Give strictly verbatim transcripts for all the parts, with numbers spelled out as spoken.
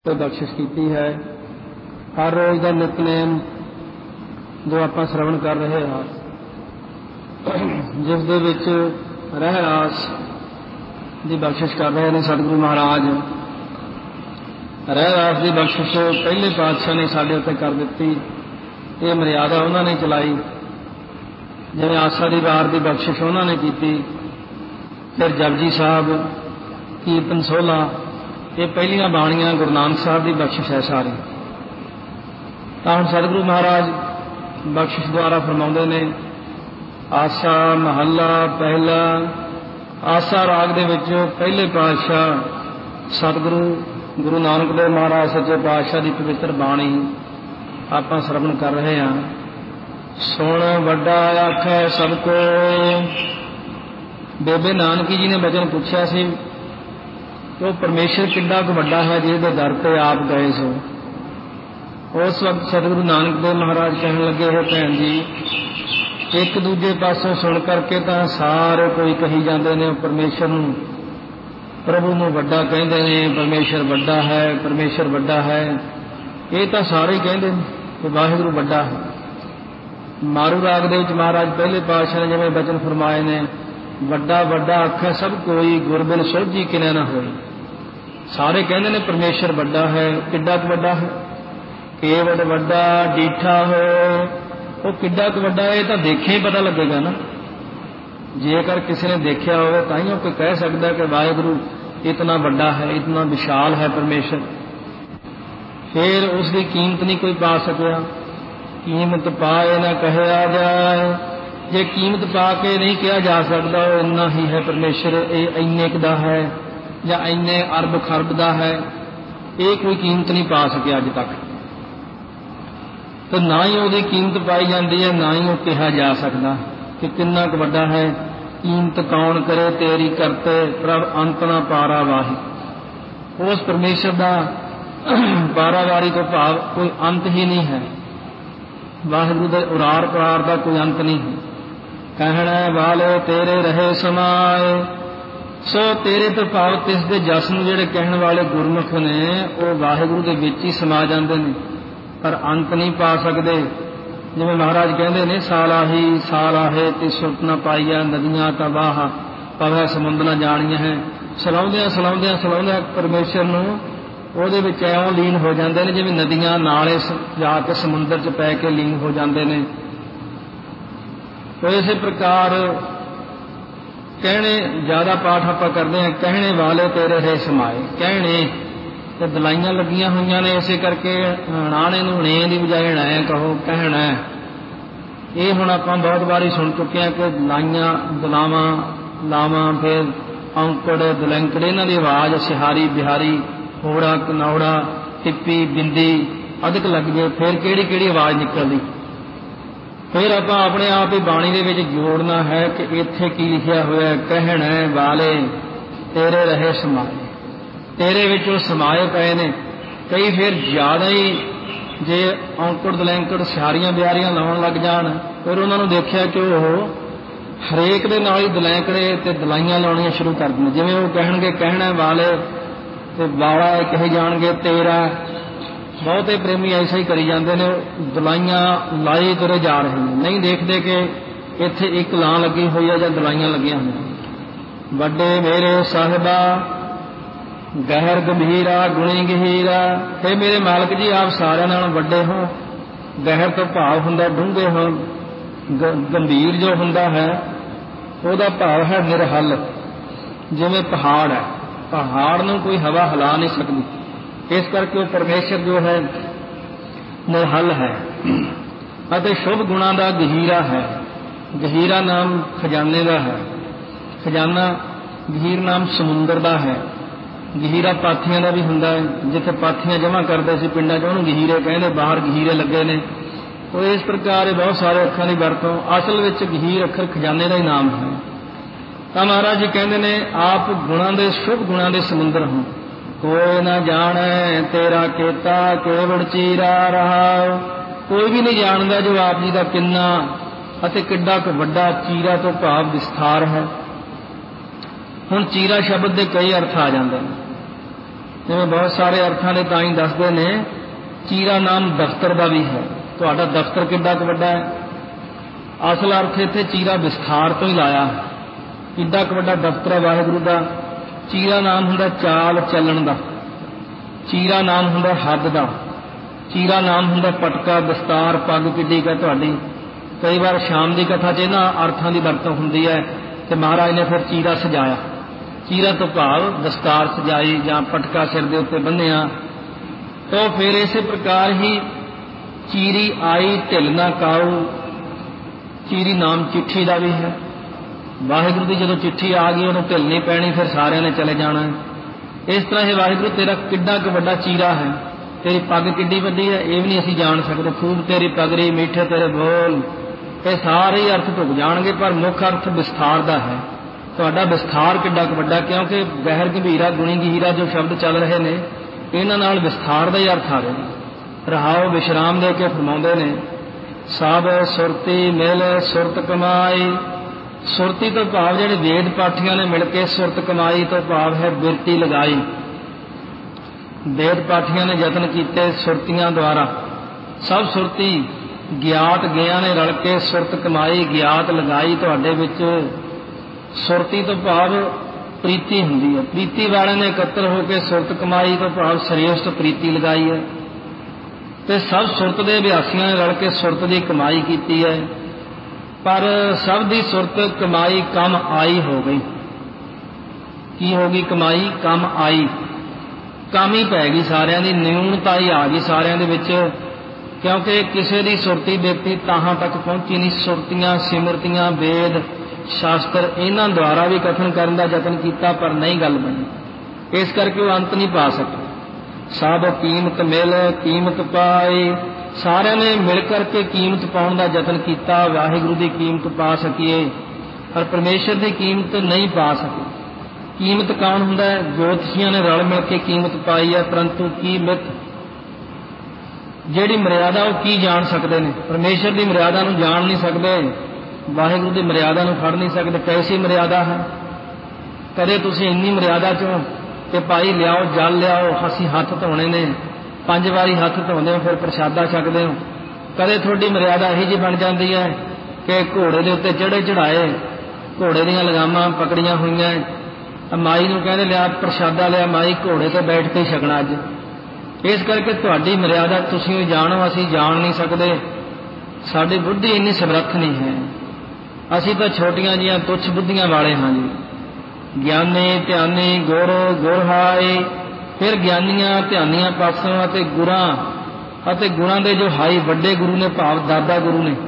ਬਖਸ਼ਿਸ਼ ਕੀਤੀ ਹੈ। ਹਰ ਰੋਜ਼ ਦਾ ਨਿਤਨੇਮ ਜੋ ਆਪਾਂ ਸ਼ਰਵਣ ਕਰ ਰਹੇ ਹਾਂ, ਜਿਸ ਦੇ ਵਿੱਚ ਰਹਿ ਰਾਸ ਦੀ ਬਖਸ਼ਿਸ਼ ਕਰ ਰਹੇ ਨੇ ਸਤਿਗੁਰੂ ਮਹਾਰਾਜ। ਰਹਿ ਰਾਸ ਦੀ ਬਖਸ਼ਿਸ਼ ਪਹਿਲੇ ਪਾਤਸ਼ਾਹ ਨੇ ਸਾਡੇ ਉੱਤੇ ਕਰ ਦਿੱਤੀ। ਇਹ ਮਰਿਆਦਾ ਉਹਨਾਂ ਨੇ ਚਲਾਈ। ਜਿਵੇਂ ਆਸਾ ਦੀ ਵਾਰ ਦੀ ਬਖਸ਼ਿਸ਼ ਉਹਨਾਂ ਨੇ ਕੀਤੀ, ਫਿਰ ਜਪਜੀ ਸਾਹਿਬ, ਕੀਰਤਨ ਸੋਹਲਾ, ਇਹ ਪਹਿਲੀਆਂ ਬਾਣੀਆਂ ਗੁਰੂ ਨਾਨਕ ਸਾਹਿਬ ਦੀ ਬਖਸ਼ਿਸ਼ ਹੈ ਸਾਰੀ। ਤਾਂ ਹੁਣ ਸਤਿਗੁਰੂ ਮਹਾਰਾਜ ਬਖਸ਼ਿਸ਼ ਦੁਆਰਾ ਫਰਮਾਉਂਦੇ ਨੇ, ਆਸਾ ਮਹੱਲਾ ਪਹਿਲਾ। ਆਸਾ ਰਾਗ ਦੇ ਵਿੱਚ ਪਹਿਲੇ ਪਾਤਸ਼ਾਹ ਸਤਿਗੁਰੂ ਗੁਰੂ ਨਾਨਕ ਦੇਵ ਮਹਾਰਾਜ ਸੱਚੇ ਪਾਤਸ਼ਾਹ ਦੀ ਪਵਿੱਤਰ ਬਾਣੀ ਆਪਾਂ ਸਰਵਣ ਕਰ ਰਹੇ ਹਾਂ। ਸੁਣ ਵੱਡਾ ਆਖੈ ਸਭ ਕੋ। ਬੇਬੇ ਨਾਨਕੀ ਜੀ ਨੇ ਬਚਨ ਪੁੱਛਿਆ ਸੀ ਕਿ ਉਹ ਪਰਮੇਸ਼ਰ ਕਿੰਨਾ ਕੁ ਵੱਡਾ ਹੈ ਜਿਹਦੇ ਦਰ ਤੇ ਆਪ ਗਏ ਸੋ। ਉਸ ਵਕਤ ਸਤਿਗੁਰੂ ਨਾਨਕ ਦੇਵ ਮਹਾਰਾਜ ਕਹਿਣ ਲੱਗੇ, ਹੋ ਭੈਣ ਜੀ, ਇੱਕ ਦੂਜੇ ਪਾਸੋਂ ਸੁਣ ਕਰਕੇ ਤਾਂ ਸਾਰੇ ਕੋਈ ਕਹੀ ਜਾਂਦੇ ਨੇ ਪਰਮੇਸ਼ਰ ਨੂੰ, ਪ੍ਰਭੂ ਨੂੰ ਵੱਡਾ ਕਹਿੰਦੇ ਨੇ, ਪਰਮੇਸ਼ਰ ਵੱਡਾ ਹੈ, ਪਰਮੇਸ਼ਰ ਵੱਡਾ ਹੈ। ਇਹ ਤਾਂ ਸਾਰੇ ਹੀ ਕਹਿੰਦੇ ਨੇ ਕਿ ਵਾਹਿਗੁਰੂ ਵੱਡਾ ਹੈ। ਮਾਰੂ ਰਾਗ ਦੇ ਵਿੱਚ ਮਹਾਰਾਜ ਪਹਿਲੇ ਪਾਤਸ਼ਾਹ ਨੇ ਜਿਵੇਂ ਬਚਨ ਫਰਮਾਏ ਨੇ, ਵੱਡਾ ਵੱਡਾ ਆਖੈ ਸਭ ਕੋਈ, ਗੁਰਬਿਨ ਸੋਝੀ ਕਿਨੇ ਨਾ ਹੋਈ। ਸਾਰੇ ਕਹਿੰਦੇ ਨੇ ਪਰਮੇਸ਼ਰ ਵੱਡਾ ਹੈ। ਕਿੱਡਾ ਕੁ ਵੱਡਾ ਹੈ? ਕੇਵਲ ਵੱਡਾ ਡੀਠਾ ਹੋ। ਉਹ ਕਿੱਡਾ ਕੁ ਵੱਡਾ ਹੈ ਇਹ ਤਾਂ ਦੇਖੇ ਹੀ ਪਤਾ ਲੱਗੇਗਾ ਨਾ। ਜੇਕਰ ਕਿਸੇ ਨੇ ਦੇਖਿਆ ਹੋਵੇ ਤਾਂ ਹੀ ਉਹ ਕੋਈ ਕਹਿ ਸਕਦਾ ਕਿ ਵਾਹਿਗੁਰੂ ਇਤਨਾ ਵੱਡਾ ਹੈ, ਇਤਨਾ ਵਿਸ਼ਾਲ ਹੈ ਪਰਮੇਸ਼ਰ। ਫਿਰ ਉਸ ਦੀ ਕੀਮਤ ਨਹੀਂ ਕੋਈ ਪਾ ਸਕਿਆ। ਕੀਮਤ ਪਾਏ ਨਾ ਕਹਿਆ ਜਾਏ। ਜੇ ਕੀਮਤ ਪਾ ਕੇ ਨਹੀਂ ਕਿਹਾ ਜਾ ਸਕਦਾ ਉਹ ਇੰਨਾ ਹੀ ਹੈ ਪਰਮੇਸ਼ਰ, ਇਹ ਇੰਨੇ ਕੁ ਦਾ ਹੈ ਜਾਂ ਇੰਨੇ ਅਰਬ ਖਰਬ ਦਾ ਹੈ, ਇਹ ਕੋਈ ਕੀਮਤ ਨਹੀਂ ਪਾ ਸਕਿਆ ਅੱਜ ਤੱਕ। ਤੇ ਨਾ ਹੀ ਉਹਦੀ ਕੀਮਤ ਪਾਈ ਜਾਂਦੀ ਹੈ, ਨਾ ਹੀ ਉਹ ਕਿਹਾ ਜਾ ਸਕਦਾ ਕਿ ਕਿੰਨਾ ਕੁ ਵੱਡਾ ਹੈ। ਕੀਮਤ ਕੌਣ ਕਰੇ ਤੇਰੀ ਕਰਤੇ, ਪ੍ਰਭ ਅੰਤ ਨਾ ਪਾਰਾ ਵਾਹੀ। ਉਸ ਪਰਮੇਸ਼ਰ ਦਾ ਪਾਰਾਵਾਰੀ ਤੋਂ ਭਾਵ ਕੋਈ ਅੰਤ ਹੀ ਨਹੀਂ ਹੈ। ਵਾਹਿਗੁਰੂ ਦੇ ਉਰਾਰ ਪਰਾਰ ਦਾ ਕੋਈ ਅੰਤ ਨਹੀਂ ਹੈ। ਕਹਿਣਾ ਵਾਲੇ ਤੇਰੇ ਰਹੇ ਸਮਾਏ। ਸੋ ਤੇਰੇ ਤੋਂ ਭਾਵ ਤਿਸ ਦੇ ਜਸ ਨੂੰ ਜਿਹੜੇ ਕਹਿਣ ਵਾਲੇ ਗੁਰਮੁਖ ਨੇ ਉਹ ਵਾਹਿਗੁਰੂ ਦੇ ਵਿੱਚ ਹੀ ਸਮਾ ਜਾਂਦੇ ਨੇ, ਪਰ ਅੰਤ ਨਹੀਂ ਪਾ ਸਕਦੇ। ਜਿਵੇਂ ਮਹਾਰਾਜ ਕਹਿੰਦੇ ਨੇ, ਸਾਲਾਹੀ ਸਾਲਾਹੇ ਤੇ ਸੁਰਤ ਨਾ ਪਾਈਆ, ਨਦੀਆਂ ਤਬਾਹ ਪਵੈ ਸਮੁੰਦ ਨਾ ਜਾਣੀਆਂ ਹੈ। ਸਲਾਉਂਦਿਆਂ ਸਲਾਉਂਦਿਆਂ ਸਲਾਉਂਦਿਆਂ ਪਰਮੇਸ਼ਰ ਨੂੰ ਉਹਦੇ ਵਿੱਚ ਐਉਂ ਲੀਨ ਹੋ ਜਾਂਦੇ ਨੇ ਜਿਵੇਂ ਨਦੀਆਂ ਨਾਲੇ ਜਾ ਕੇ ਸਮੁੰਦਰ 'ਚ ਪੈ ਕੇ ਲੀਨ ਹੋ ਜਾਂਦੇ ਨੇ। ਤੋ ਇਸੇ ਪ੍ਰਕਾਰ ਕਹਿਣੇ ਜ਼ਿਆਦਾ ਪਾਠ ਆਪਾਂ ਕਰਦੇ ਹਾਂ, ਕਹਿਣੇ ਵਾਲੇ ਤੇਰੇ ਰਹੇ ਸਮਾਏ। ਕਹਿਣੇ ਤੇ ਦਲਾਈਆਂ ਲੱਗੀਆਂ ਹੋਈਆਂ ਨੇ, ਇਸੇ ਕਰਕੇ ਹਣਾਣੇ ਨੂੰ ਣੇ ਦੀ ਬਜਾਏ ਹਣਾਇਆ ਕਹੋ, ਕਹਿਣਾ। ਇਹ ਹੁਣ ਆਪਾਂ ਬਹੁਤ ਵਾਰੀ ਸੁਣ ਚੁੱਕੇ ਹਾਂ ਕਿ ਦਲਾਈਆਂ, ਦਲਾਵਾਂ, ਲਾਵਾਂ, ਫਿਰ ਔਂਕੜ, ਦਲੈਂਕੜ, ਇਹਨਾਂ ਦੀ ਆਵਾਜ਼ ਸਿਹਾਰੀ ਬਿਹਾਰੀ, ਹੋੜਾ ਕਨੌੜਾ, ਟਿੱਪੀ, ਬਿੰਦੀ ਅਧਿਕ ਲੱਗ ਗਏ, ਫਿਰ ਕਿਹੜੀ ਕਿਹੜੀ ਆਵਾਜ਼ ਨਿਕਲਦੀ। ਫਿਰ ਆਪਾਂ ਆਪਣੇ ਆਪ ਹੀ ਬਾਣੀ ਦੇ ਵਿੱਚ ਜੋੜਨਾ ਹੈ ਕਿ ਇੱਥੇ ਕੀ ਲਿਖਿਆ ਹੋਇਆ, ਕਹਿਣਾ ਵਾਲੇ ਤੇਰੇ ਰਹੇ ਸਮਾਏ। ਤੇਰੇ ਵਿੱਚ ਉਹ ਸਮਾਏ ਪਏ ਨੇ। ਕਈ ਫਿਰ ਜ਼ਿਆਦਾ ਹੀ ਜੇ ਔਂਕੜ ਦਲੈਂਕੜ ਸਿਹਾਰੀਆਂ ਬਿਹਾਰੀਆਂ ਲਾਉਣ ਲੱਗ ਜਾਣ, ਫਿਰ ਉਹਨਾਂ ਨੂੰ ਦੇਖਿਆ ਕਿ ਉਹ ਹਰੇਕ ਦੇ ਨਾਲ ਹੀ ਦਲੈਂਕੜੇ ਤੇ ਦਲਾਈਆਂ ਲਾਉਣੀਆਂ ਸ਼ੁਰੂ ਕਰ ਦਿੰਦੇ। ਜਿਵੇਂ ਉਹ ਕਹਿਣਗੇ ਕਹਿਣਾ ਵਾਲੇ ਤੇ ਵਾਲਾ ਕਹੀ ਜਾਣਗੇ ਤੇਰਾ। ਬਹੁਤੇ ਪ੍ਰੇਮੀ ਐਸਾ ਹੀ ਕਰੀ ਜਾਂਦੇ ਨੇ, ਦਲਾਈਆਂ ਲਾਈ ਤੁਰੇ ਜਾ ਰਹੇ ਨੇ, ਨਹੀਂ ਦੇਖਦੇ ਕਿ ਇੱਥੇ ਇੱਕ ਲਾਂ ਲੱਗੀ ਹੋਈ ਹੈ ਜਾਂ ਦਲਾਈਆਂ ਲੱਗੀਆਂ ਹੋਈਆਂ। ਵੱਡੇ ਮੇਰੇ ਸਾਹਿਬਾ ਗਹਿਰ ਗੰਭੀਰਾ ਗੁਣੀ ਗਹੀਰਾ। हे ਮੇਰੇ ਮਾਲਕ ਜੀ, ਆਪ ਸਾਰਿਆਂ ਨਾਲੋਂ ਵੱਡੇ ਹੋ। ਗਹਿਰ ਤੋਂ ਭਾਵ ਹੁੰਦਾ ਡੂੰਘੇ ਹੋ, ਗੰਭੀਰ ਜੋ ਹੁੰਦਾ ਹੈ ਉਹਦਾ ਭਾਵ ਹੈ ਨਿਰਹਲ। ਜਿਵੇਂ ਪਹਾੜ ਹੈ, ਪਹਾੜ ਨੂੰ ਕੋਈ ਹਵਾ ਹਿਲਾ ਨਹੀਂ ਸਕਦੀ, ਇਸ ਕਰਕੇ ਉਹ ਪਰਮੇਸ਼ਰ ਜੋ ਹੈ ਨਿਰਹਲ ਹੈ ਅਤੇ ਸ਼ੁਭ ਗੁਣਾਂ ਦਾ ਗਹੀਰਾ ਹੈ। ਗਹੀਰਾ ਨਾਮ ਖਜ਼ਾਨੇ ਦਾ ਹੈ। ਖਜ਼ਾਨਾ ਗਹੀਰ ਨਾਮ ਸਮੁੰਦਰ ਦਾ ਹੈ। ਗਹੀਰਾ ਪਾਥੀਆਂ ਦਾ ਵੀ ਹੁੰਦਾ ਹੈ। ਜਿੱਥੇ ਪਾਥੀਆਂ ਜਮ੍ਹਾਂ ਕਰਦੇ ਸੀ ਪਿੰਡਾਂ 'ਚ ਉਹਨੂੰ ਗਹੀਰੇ ਕਹਿੰਦੇ, ਬਾਹਰ ਗਹੀਰੇ ਲੱਗੇ ਨੇ। ਉਹ ਇਸ ਪ੍ਰਕਾਰ ਬਹੁਤ ਸਾਰੇ ਅੱਖਰਾਂ ਦੀ ਵਰਤੋਂ, ਅਸਲ ਵਿੱਚ ਗਹੀਰ ਅੱਖਰ ਖਜ਼ਾਨੇ ਦਾ ਹੀ ਨਾਮ ਹੈ। ਤਾਂ ਮਹਾਰਾਜ ਜੀ ਕਹਿੰਦੇ ਨੇ, ਆਪ ਗੁਣਾਂ ਦੇ ਸ਼ੁਭ ਗੁਣਾਂ ਦੇ ਸਮੁੰਦਰ ਹੋ। ਕੋਈ ਨਾ ਜਾਣੈ ਤੇਰਾ ਕੀਤਾ ਕੇਵੜ ਚੀਰਾ ਰਹਾ। ਕੋਈ ਵੀ ਨਹੀਂ ਜਾਣਦਾ ਜੋ ਆਪ ਜੀ ਦਾ ਕਿੰਨਾ ਅਤੇ ਕਿੱਡਾ ਕੁ ਵੱਡਾ ਚੀਰਾ ਤੋਂ ਭਾਵ ਵਿਸਥਾਰ ਹੈ। ਹੁਣ ਚੀਰਾ ਸ਼ਬਦ ਦੇ ਕਈ ਅਰਥ ਆ ਜਾਂਦੇ ਨੇ। ਜਿਵੇਂ ਬਹੁਤ ਸਾਰੇ ਅਰਥਾਂ ਦੇ ਤਾਂ ਹੀ ਦੱਸਦੇ ਨੇ, ਚੀਰਾ ਨਾਮ ਦਫ਼ਤਰ ਦਾ ਵੀ ਹੈ। ਤੁਹਾਡਾ ਦਫ਼ਤਰ ਕਿੱਡਾ ਕੁ ਵੱਡਾ ਹੈ? ਅਸਲ ਅਰਥ ਇੱਥੇ ਚੀਰਾ ਵਿਸਥਾਰ ਤੋਂ ਹੀ ਲਾਇਆ ਹੈ। ਕਿੱਡਾ ਕੁ ਵੱਡਾ ਦਫ਼ਤਰ ਹੈ ਵਾਹਿਗੁਰੂ ਦਾ। ਚੀਰਾ ਨਾਮ ਹੁੰਦਾ ਚਾਲ ਚੱਲਣ ਦਾ, ਚੀਰਾ ਨਾਮ ਹੁੰਦਾ ਹੱਦ ਦਾ, ਚੀਰਾ ਨਾਮ ਹੁੰਦਾ ਪਟਕਾ, ਦਸਤਾਰ, ਪੱਗ ਕਿੱਡੀ ਕੁ ਹੈ ਤੁਹਾਡੀ। ਕਈ ਵਾਰ ਸ਼ਾਮ ਦੀ ਕਥਾ 'ਚ ਇਹਨਾਂ ਅਰਥਾਂ ਦੀ ਵਰਤੋਂ ਹੁੰਦੀ ਹੈ ਤੇ ਮਹਾਰਾਜ ਨੇ ਫਿਰ ਚੀਰਾ ਸਜਾਇਆ। ਚੀਰਾ ਤੋਂ ਭਾਵ ਦਸਤਾਰ ਸਜਾਈ ਜਾਂ ਪਟਕਾ ਸਿਰ ਦੇ ਉੱਤੇ ਬੰਨ੍ਹਿਆ। ਤਾਂ ਫਿਰ ਇਸੇ ਪ੍ਰਕਾਰ ਹੀ ਚੀਰੀ ਆਈ ਢਿੱਲ ਨਾ ਕਾਊ, ਚੀਰੀ ਨਾਮ ਚਿੱਠੀ ਦਾ ਵੀ ਹੈ। ਵਾਹਿਗੁਰੂ ਦੀ ਜਦੋਂ ਚਿੱਠੀ ਆ ਗਈ ਉਹਨੂੰ ਢਿੱਲ ਨਹੀਂ ਪੈਣੀ, ਫਿਰ ਸਾਰਿਆਂ ਨੇ ਚਲੇ ਜਾਣਾ। ਇਸ ਤਰ੍ਹਾਂ ਇਹ ਵਾਹਿਗੁਰੂ ਤੇਰਾ ਕਿੱਡਾ ਕੁ ਵੱਡਾ ਚੀਰਾ ਹੈ, ਤੇਰੀ ਪੱਗ ਕਿੱਡੀ ਵੱਡੀ ਹੈ ਇਹ ਵੀ ਨਹੀਂ ਅਸੀਂ ਜਾਣ ਸਕਦੇ। ਖੂਬ ਤੇਰੀ ਪਗੜੀ, ਮੀਠੇ ਤੇਰੇ ਬੋਲ, ਇਹ ਸਾਰੇ ਹੀ ਅਰਥ ਢੁੱਕ ਜਾਣਗੇ, ਪਰ ਮੁੱਖ ਅਰਥ ਵਿਸਥਾਰ ਦਾ ਹੈ। ਤੁਹਾਡਾ ਵਿਸਥਾਰ ਕਿੱਡਾ ਕੁ ਵੱਡਾ, ਕਿਉਂਕਿ ਗਹਿਰ ਗੰਭੀਰਾ ਗੁਣੀ ਗਹੀਰਾ ਜੋ ਸ਼ਬਦ ਚੱਲ ਰਹੇ ਨੇ ਇਹਨਾਂ ਨਾਲ ਵਿਸਥਾਰ ਦਾ ਹੀ ਅਰਥ ਆ ਰਿਹਾ। ਰਹਾਓ ਵਿਸ਼ਰਾਮ ਦੇ ਕੇ ਫਰਮਾਉਂਦੇ ਨੇ, ਸਭ ਸੁਰਤੀ ਮਿਲ ਸੁਰਤ ਕਮਾਈ। ਸੁਰਤੀ ਤੋਂ ਭਾਵ ਜਿਹੜੇ ਵੇਦ ਪਾਠੀਆਂ ਨੇ ਮਿਲ ਕੇ ਸੁਰਤ ਕਮਾਈ ਤੋਂ ਭਾਵ ਹੈ ਬਿਰਤੀ ਲਗਾਈ। ਵੇਦ ਪਾਠੀਆਂ ਨੇ ਯਤਨ ਕੀਤੇ ਸੁਰਤੀਆਂ ਦੁਆਰਾ, ਸਭ ਸੁਰਤੀ ਗਿਆਤ ਗਿਆਂ ਨੇ ਰਲ ਕੇ ਸੁਰਤ ਕਮਾਈ, ਗਿਆਤ ਲਗਾਈ ਤੁਹਾਡੇ ਵਿੱਚ। ਸੁਰਤੀ ਤੋਂ ਭਾਵ ਪ੍ਰੀਤੀ ਹੁੰਦੀ ਹੈ, ਪ੍ਰੀਤੀ ਵਾਲਿਆਂ ਨੇ ਇਕੱਤਰ ਹੋ ਕੇ ਸੁਰਤ ਕਮਾਈ ਤੋਂ ਭਾਵ ਸ੍ਰੇਸ਼ਟ ਪ੍ਰੀਤੀ ਲਗਾਈ ਹੈ। ਤੇ ਸਭ ਸੁਰਤ ਦੇ ਅਭਿਆਸੀਆਂ ਨੇ ਰਲ ਕੇ ਸੁਰਤ ਦੀ ਕਮਾਈ ਕੀਤੀ ਹੈ, ਪਰ ਸਭ ਦੀ ਸੁਰਤ ਕਮਾਈ ਕੰਮ ਆਈ ਹੋ ਗਈ। ਕੀ ਹੋ ਗਈ? ਕਮਾਈ ਕੰਮ ਆਈ, ਕੰਮ ਹੀ ਪੈ ਗਈ ਸਾਰਿਆਂ ਦੀ, ਨਿਊਨਤਾ ਹੀ ਆ ਗਈ ਸਾਰਿਆਂ ਦੇ ਵਿੱਚ, ਕਿਉਂਕਿ ਕਿਸੇ ਦੀ ਸੁਰਤੀ ਵਿਅਕਤੀ ਤਾਹਾਂ ਤੱਕ ਪਹੁੰਚੀ ਨਹੀਂ। ਸੁਰਤੀਆਂ, ਸਿਮਰਤੀਆਂ, ਵੇਦ ਸ਼ਾਸਤਰ ਇਹਨਾਂ ਦੁਆਰਾ ਵੀ ਕਥਨ ਕਰਨ ਦਾ ਯਤਨ ਕੀਤਾ, ਪਰ ਨਹੀਂ ਗੱਲ ਬਣੀ। ਇਸ ਕਰਕੇ ਉਹ ਅੰਤ ਨਹੀਂ ਪਾ ਸਕੇ। ਸਭ ਕੀਮਤ ਮਿਲ ਕੀਮਤ ਪਾਈ, ਸਾਰਿਆਂ ਨੇ ਮਿਲ ਕਰਕੇ ਕੀਮਤ ਪਾਉਣ ਦਾ ਯਤਨ ਕੀਤਾ, ਵਾਹਿਗੁਰੂ ਦੀ ਕੀਮਤ ਪਾ ਸਕੀਏ, ਪਰ ਪਰਮੇਸ਼ਰ ਦੀ ਕੀਮਤ ਨਹੀਂ ਪਾ ਸਕੇ। ਕੀਮਤ ਕੌਣ ਹੁੰਦਾ ਹੈ? ਜੋਤਸ਼ੀਆਂ ਨੇ ਰਲ ਮਿਲ ਕੇ ਕੀਮਤ ਪਾਈ ਹੈ, ਪਰੰਤੂ ਕੀ ਮਿਤ, ਜਿਹੜੀ ਮਰਿਆਦਾ ਉਹ ਕੀ ਜਾਣ ਸਕਦੇ ਨੇ? ਪਰਮੇਸ਼ਰ ਦੀ ਮਰਿਆਦਾ ਨੂੰ ਜਾਣ ਨਹੀਂ ਸਕਦੇ, ਵਾਹਿਗੁਰੂ ਦੀ ਮਰਿਆਦਾ ਨੂੰ ਫੜ ਨਹੀਂ ਸਕਦੇ। ਕੈਸੀ ਮਰਿਆਦਾ ਹੈ? ਕਦੇ ਤੁਸੀਂ ਇੰਨੀ ਮਰਿਆਦਾ ਚੋਂ ਕਿ ਭਾਈ ਲਿਆਓ ਜਲ ਲਿਆਓ, ਅਸੀਂ ਹੱਥ ਧੋਣੇ ਨੇ, ਪੰਜ ਵਾਰੀ ਹੱਥ ਧੋਂਦੇ ਹੋ ਫਿਰ ਪ੍ਰਸ਼ਾਦਾ ਛਕਦੇ ਹੋ। ਕਦੇ ਤੁਹਾਡੀ ਮਰਿਆਦਾ ਇਹੋ ਜਿਹੀ ਬਣ ਜਾਂਦੀ ਹੈ ਕਿ ਘੋੜੇ ਦੇ ਉੱਤੇ ਚੜ੍ਹੇ ਚੜ੍ਹਾਏ, ਘੋੜੇ ਦੀਆਂ ਲਗਾਮਾਂ ਪਕੜੀਆਂ ਹੋਈਆਂ, ਮਾਈ ਨੂੰ ਕਹਿੰਦੇ ਲਿਆ ਪ੍ਰਸ਼ਾਦਾ ਲਿਆ, ਮਾਈ ਘੋੜੇ ਤੇ ਬੈਠ ਕੇ ਛਕਣਾ ਅੱਜ। ਇਸ ਕਰਕੇ ਤੁਹਾਡੀ ਮਰਿਆਦਾ ਤੁਸੀਂ ਜਾਣੋ, ਅਸੀਂ ਜਾਣ ਨਹੀਂ ਸਕਦੇ, ਸਾਡੀ ਬੁੱਧੀ ਇੰਨੀ ਸਮਰੱਥ ਨਹੀਂ ਹੈ। ਅਸੀਂ ਤਾਂ ਛੋਟੀਆਂ ਜਿਹੀਆਂ ਤੁੱਛ ਬੁੱਧੀਆਂ ਵਾਲੇ ਹਾਂ ਜੀ। ਗਿਆਨੀ ਧਿਆਨੀ ਗੁਰ ਗੁਰ ਹਾਈ, ਫਿਰ ਗਿਆਨੀਆਂ ਧਿਆਨੀਆਂ ਪਾਸੋਂ ਅਤੇ ਗੁਰਾਂ ਅਤੇ ਗੁਰਾਂ ਦੇ ਜੋ ਹਾਈ ਵੱਡੇ ਗੁਰੂ ਨੇ ਭਾਵ ਦਾਦਾ ਗੁਰੂ ਨੇ,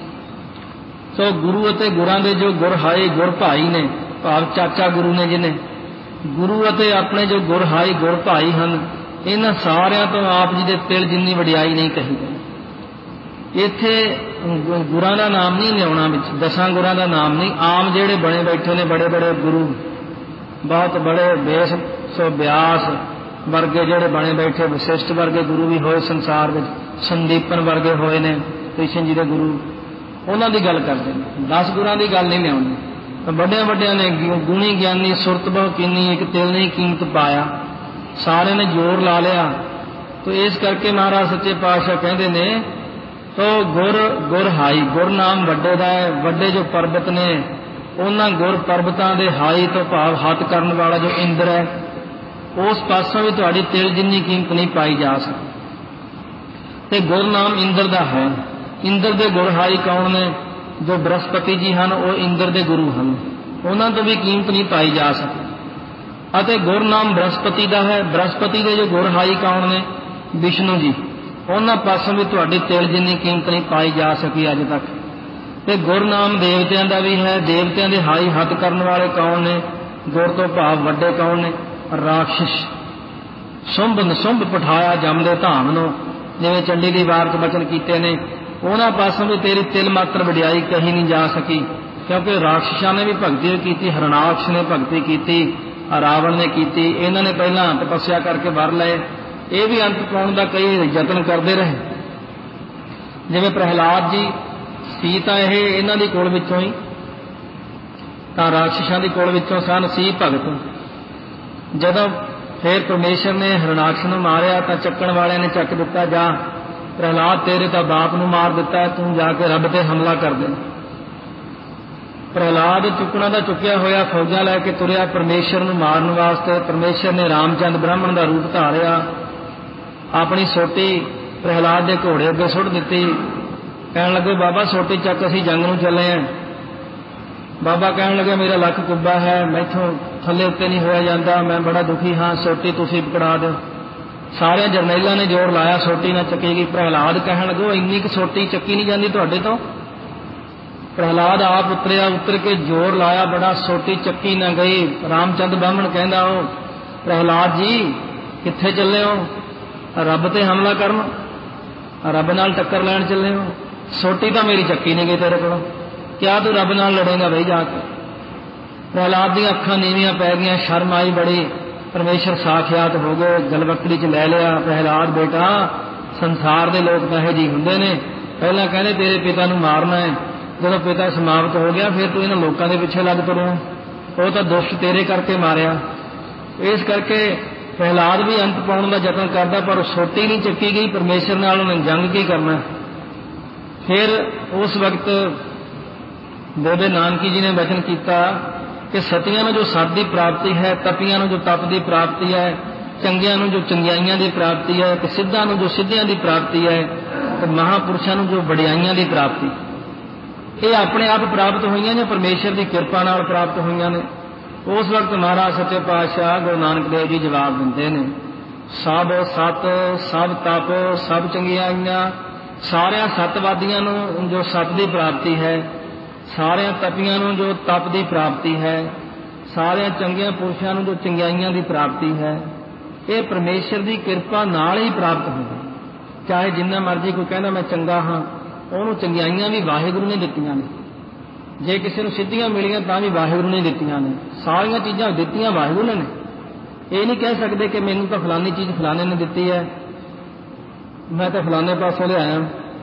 ਸੋ ਗੁਰੂ ਅਤੇ ਗੁਰਾਂ ਦੇ ਜੋ ਗੁਰ ਹਾਈ ਗੁਰ ਭਾਈ ਨੇ ਭਾਵ ਚਾਚਾ ਗੁਰੂ ਨੇ ਜਿਹਨੇ, ਗੁਰੂ ਅਤੇ ਆਪਣੇ ਜੋ ਗੁਰ ਹਾਈ ਗੁਰ ਭਾਈ ਹਨ, ਇਹਨਾਂ ਸਾਰਿਆਂ ਤੋਂ ਆਪ ਜੀ ਦੇ ਤਿਲ ਜਿੰਨੀ ਵਡਿਆਈ ਨਹੀਂ ਕਹੀ ਗਈ। ਇੱਥੇ ਗੁਰਾਂ ਦਾ ਨਾਮ ਨਹੀਂ ਲਿਆਉਣਾ ਵਿੱਚ, ਦਸਾਂ ਗੁਰਾਂ ਦਾ ਨਾਮ ਨਹੀਂ। ਆਮ ਜਿਹੜੇ ਬਣੇ ਬੈਠੇ ਨੇ ਬੜੇ ਬੜੇ ਗੁਰੂ, ਬਹੁਤ ਬੜੇ ਬੇਸ ਸੋ ਬਿਆਸ ਵਰਗੇ ਜਿਹੜੇ ਬਣੇ ਬੈਠੇ, ਵਸਿਸ਼ਟ ਵਰਗੇ ਗੁਰੂ ਵੀ ਹੋਏ ਸੰਸਾਰ ਵਿੱਚ, ਸੰਦੀਪਨ ਵਰਗੇ ਹੋਏ ਨੇ ਕ੍ਰਿਸ਼ਨ ਜੀ ਦੇ ਗੁਰੂ, ਉਹਨਾਂ ਦੀ ਗੱਲ ਕਰਦੇ ਨੇ, ਦਸ ਗੁਰਾਂ ਦੀ ਗੱਲ ਨਹੀਂ ਲਿਆਉਣੀ। ਵੱਡਿਆਂ ਵੱਡਿਆਂ ਨੇ ਗੁਣੀ ਗਿਆਨੀ ਸੁਰਤ ਬਹੁ ਕੀਨੀ, ਇੱਕ ਤਿਲ ਨਹੀਂ ਕੀਮਤ ਪਾਇਆ, ਸਾਰਿਆਂ ਨੇ ਜ਼ੋਰ ਲਾ ਲਿਆ। ਤੋ ਇਸ ਕਰਕੇ ਮਹਾਰਾਜ ਸੱਚੇ ਪਾਤਸ਼ਾਹ ਕਹਿੰਦੇ ਨੇ, ਤੋ ਗੁਰ ਗੁਰ ਹਾਈ, ਗੁਰ ਨਾਮ ਵੱਡੇ ਦਾ ਹੈ। ਵੱਡੇ ਜੋ ਪਰਬਤ ਨੇ ਉਹਨਾਂ ਗੁਰ ਪਰਬਤਾਂ ਦੇ ਹਾਈ ਤੋਂ ਭਾਵ ਹੱਥ ਕਰਨ ਵਾਲਾ ਜੋ ਇੰਦਰ ਹੈ, ਉਸ ਪਾਸੋਂ ਵੀ ਤੁਹਾਡੀ ਤਿਲ ਜਿੰਨੀ ਕੀਮਤ ਨਹੀਂ ਪਾਈ ਜਾ ਸਕਦੀ। ਤੇ ਗੁਰ ਨਾਮ ਇੰਦਰ ਦਾ ਹੈ। ਇੰਦਰ ਦੇ ਗੁਰ ਹਾਈ ਕੌਣ ਨੇ? ਜੋ ਬ੍ਰਹਸਪਤੀ ਜੀ ਹਨ, ਉਹ ਇੰਦਰ ਦੇ ਗੁਰੂ ਹਨ, ਉਹਨਾਂ ਤੋਂ ਵੀ ਕੀਮਤ ਨਹੀਂ ਪਾਈ ਜਾ ਸਕਦੀ। ਅਤੇ ਗੁਰ ਨਾਮ ਬ੍ਰਹਸਪਤੀ ਦਾ ਹੈ। ਬ੍ਰਹਸਪਤੀ ਦੇ ਜੋ ਗੁਰ ਹਾਈ ਕੌਣ ਨੇ? ਵਿਸ਼ਨੂੰ ਜੀ, ਉਹਨਾਂ ਪਾਸੋਂ ਵੀ ਤੁਹਾਡੀ ਤਿਲ ਜਿੰਨੀ ਕੀਮਤ ਨਹੀਂ ਪਾਈ ਜਾ ਸਕੀ ਅੱਜ ਤੱਕ। ਤੇ ਗੁਰ ਨਾਮ ਦੇਵਤਿਆਂ ਦਾ ਵੀ ਹੈ। ਦੇਵਤਿਆਂ ਦੇ ਹਾਈ ਹੱਥ ਕਰਨ ਵਾਲੇ ਕੌਣ ਨੇ? ਗੁਰ ਤੋਂ ਭਾਵ ਵੱਡੇ ਕੌਣ ਨੇ? ਰਾਖਸ਼। ਸੁੰਭ ਨਸੁੰਭ ਪਠਾਇਆ ਜਮ ਦੇ ਧਾਮ ਨੂੰ, ਜਿਵੇਂ ਚੰਡੀ ਦੀ ਵਾਰ ਚ ਬਚਨ ਕੀਤੇ ਨੇ, ਉਹਨਾਂ ਪਾਸੋਂ ਵੀ ਤੇਰੀ ਤਿਲ ਮਾਤਰ ਵਡਿਆਈ ਕਹੀ ਨਹੀਂ ਜਾ ਸਕੀ, ਕਿਉਂਕਿ ਰਾਖਸ਼ਾਂ ਨੇ ਵੀ ਭਗਤੀ ਕੀਤੀ, ਹਰਨਾਕਸ਼ ਨੇ ਭਗਤੀ ਕੀਤੀ, ਰਾਵਣ ਨੇ ਕੀਤੀ। ਇਹਨਾਂ ਨੇ ਪਹਿਲਾਂ ਤਪੱਸਿਆ ਕਰਕੇ ਵਰ ਲਏ, ਇਹ ਵੀ ਅੰਤ ਪਾਉਣ ਦਾ ਕਈ ਯਤਨ ਕਰਦੇ ਰਹੇ। ਜਿਵੇਂ ਪ੍ਰਹਿਲਾਦ ਜੀ ਸੀ ਤਾਂ ਇਹ ਇਹਨਾਂ ਦੀ ਕੁਲ ਵਿੱਚੋਂ ਹੀ, ਤਾਂ ਰਾਖਸ਼ਾਂ ਦੀ ਕੁਲ ਵਿੱਚੋਂ ਸਨ ਸੀ ਭਗਤ। ਜਦੋਂ फिर परमेश्वर ने हरणाक्ष नूं मारिया तो चक्कण वालिਆਂ ने चक दिता, जा प्रहलाद तेरे तो बाप नूं मार दिता, तू जाके रब ते हमला कर दे। प्रहलाद चुकना का चुकिया होया फौजा लैके तुरया परमेश्वर नूं मारन वास्ते। परमेश्वर ने रामचंद ब्राह्मण का रूप धारिया, अपनी सोटी प्रहलाद के घोड़े अगे सुट दी। कहन लगे बाबा सोटी चक असीं जंग नूं चले हैं। बाबा कहन लगे मेरा लक कुब्बा है, मैथों थले उत्ते नहीं होया जाता, मैं बड़ा दुखी हाँ, सोटी तुसीं पकड़ा दो। सारे जरनैलों ने जोर लाया सोटी ना चकेगी। प्रहलाद कहन लगे इन्नी क सोटी चक्की नहीं जाती तुहाडे तो। प्रहलाद आप उतरिया, उतर के जोर लाया बड़ा, सोटी चक्की ना गई। रामचंद ब्राह्मण कहंदा ओ प्रहलाद जी कित्थे चले हो? रब ते हमला करन, रब नाल टक्कर लैण चले हो? सोटी तो मेरी चक्की नहीं गई तेरे को, क्या तू रब नाल लड़ेगा बई जाके? प्रहलाद दी अखां नीवियां पै गईयां, शर्म आई बड़ी। परमेश्वर साखियात हो गए, गलवकड़ी च लै लिया। प्रहलाद बेटा संसार दे लोग तो इहो जी हुंदे ने, पहलां कहंदे तेरे पिता नूं मारना है, जदों पिता समाप्त हो गया फिर तू इन्हां लोकां दे पिछे लग तुरिया, वो तो दुष्ट तेरे करके मारिया। इस करके प्रहलाद भी अंत पाउण दा यतन करदा, पर सोटी नहीं चक्की गई। परमेश्वर नाल उन्हें जंग की करना। फिर उस वक्त बेबे नानकी जी ने वचन किया कि सतियां जो सत की प्राप्ति है, तपियां जो तप की प्राप्ति है, चंगियां जो चंगियाइयां की प्राप्ति है, कि सिद्धां जो सिद्धियां की प्राप्ति है, तो महापुरुषों जो वडियाइयां की प्राप्ति, ये अपने आप प्राप्त हुई ने, परमेश्वर की कृपा नाल प्राप्त हुई ने। उस वक्त महाराज सच्चे पातशाह गुरु नानक देव जी जवाब दिंदे ने, सब सत सब तप सब चंगियाइयां, सारिया सतवादियां नूं जो सत की प्राप्ति है, सारिया तपियां नूं जो तप की प्राप्ति है, सारिया चंगिया पुरुषों जो चंगियाइयां की प्राप्ति है, ये परमेश्वर की कृपा नाल ही प्राप्त होगी। चाहे जिन्ना मर्जी कोई कहना मैं चंगा हाँ, उन्होंने चंगियाइयां भी वाहिगुरू ने दित्तियां ने। जे किसी को सिद्धियां मिलियां तां भी वाहिगुरू ने दित्तियां ने, सारियां चीज़ां दित्तियां वाहिगुरू ने। ये नहीं कह सकते कि मैनूं तो फलानी चीज़ फलाने ने दित्ती है, मैं तो फलाने पासों लिआया,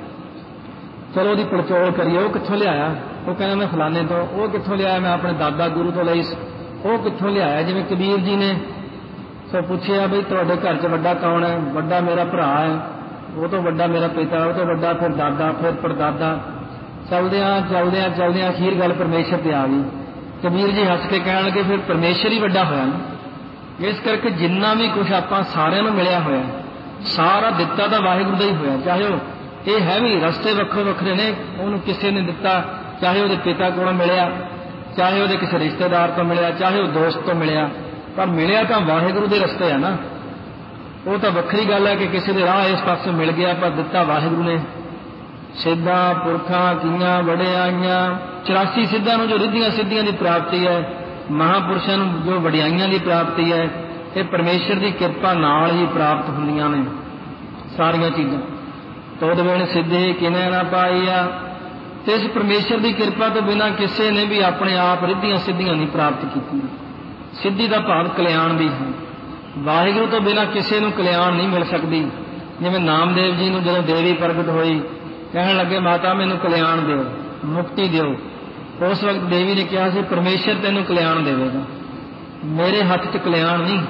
चलो उसकी पड़चोल करिए, वो कित्थों लिआया? वो कहना मैं फलाने तो, वो कित्थों लिआया? मैं अपने दादा गुरु तो लई, वो कित्थों लिआया? जिवें कबीर जी ने सो पूछया बई तुहाडे घर च वड्डा कौन है? वड्डा मेरा भरा है, वो तो वड्डा मेरा पिता, वो तो वड्डा फिर दादा, फिर परदादा। चलदियां चलदियां चलदियां अखीर गल परमेश्वर ते आ गई। कबीर जी हस के कहण लगे फिर परमेश्वर ही वड्डा होया ना। इस करके जिन्ना भी कुछ आपां सारिਆਂ ਨੂੰ मिलिया होया, सारा दिता तो वाहिगुरू दा ही होया। चाहे वो ये है भी रस्ते वक्रो वखरे ने, उन्होंने किसी ने दिता, चाहे वो पिता कोलों मिलिया, चाहे वो किसी रिश्तेदार तो मिलिया, चाहे वो दोस्त तो मिलिया, पर मिलिया तो वाहिगुरू दे रस्ते है ना। वो तो वक्री गल है कि किसी के राह इस पासों मिल गया, पर दिता वाहिगुरू ने। सिद्धां पुरखां कीआं वडियाइयां, चौरासी सिद्धां जो रिद्धियां सिद्धियां की प्राप्ति है, महापुरुषों जो वडियाइयां की प्राप्ति है, ये परमेश्वर की कृपा नाल ही प्राप्त होंदियां ने सारियां चीज़ां। तुद बिन सिद्धि किने ना पाईया, तो इस परमेश्वर की कृपा तो बिना किसी ने भी अपने आप रिद्धियां सिद्धियां नहीं प्राप्त की। सिद्धि का भाव कल्याण भी है, वाहिगुरू तो बिना किसी को कल्याण नहीं मिल सकती। जिवें नामदेव जी को जदों देवी प्रगट हुई, कहण लगे माता मैनूं कल्याण दिओ, मुक्ति दिओ। उस वक्त देवी ने कहा सी परमेश्वर तैनूं कल्याण देवेगा, मेरे हथ च कल्याण नहीं,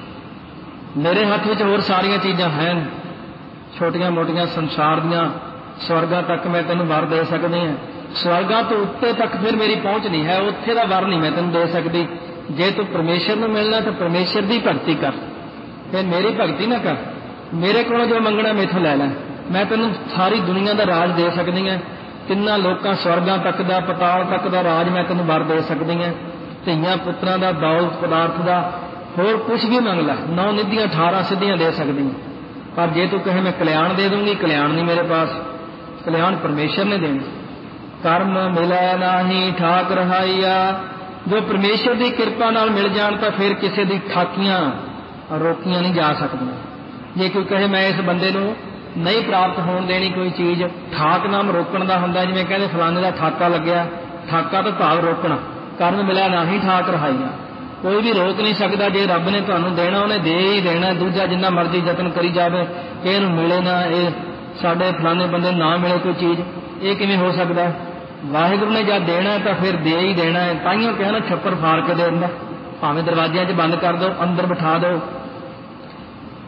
मेरे हथ में होर सारियां चीज़ां हैं, छोटियां मोटियां संसार दियां, स्वर्गां तक मैं तैनूं वर दे सकदी हां, स्वर्गां तो उत्ते तक फिर मेरी पहुँच नहीं है, उत्थे दा वर नहीं मैं तैनूं दे सकदी। जे तू परमेश्वर नूं मिलना तो परमेश्वर की भगती कर, फिर मेरी भगती ना कर, मेरे को जो मंगना मेथों लै लै, मैं तैनूं सारी दुनिया का राज दे सकदी हां, तिन्नां लोकां स्वर्गां तक दा पताल तक दा राज मैं तैनूं वर दे सकदी हां, धीआं पुत्रां दा दौलत पदार्थ दा होर कुछ भी मंग लै, नौ निधियां अठारह सिद्धियां दे सकदी हां। पर जे तू कहे मैं कल्याण दे दूंगी, कल्याण नहीं मेरे पास, कल्याण परमेश्वर ने देना। कर्म मिलै नाहीं ठाक रहाइया, जो परमेश्वर की कृपा नाल मिल जाण तो फिर किसी की ठाकियां रोकियां नहीं जा सकदियां। जे कोई कहे मैं इस बंदे नूं नहीं प्राप्त होण देनी कोई चीज़, ठाक नाम रोकण दा हुंदा, जिवें कहंदे फलाने दा ठाका लग्या, ठाका तो भाव रोकना, कर्म मिलिਆ नाही ठाक रहाइया, कोई भी रोक नहीं सकता। जे रब ने तुहानूं देना उन्हें दे ही देना, दूजा जिन्ना मर्जी यतन करी जावे कि इहनूं मिले ना, ये साडे फलाने बंदे ना मिले कोई चीज़, ये किवें हो सकदा? वाहिगुरू ने जब देना तो फिर दे ही देना है। ताइयों कहना छप्पर फाड़ के दे दिंदा, भावें दरवाजियां च बंद कर दो, अंदर बिठा दो,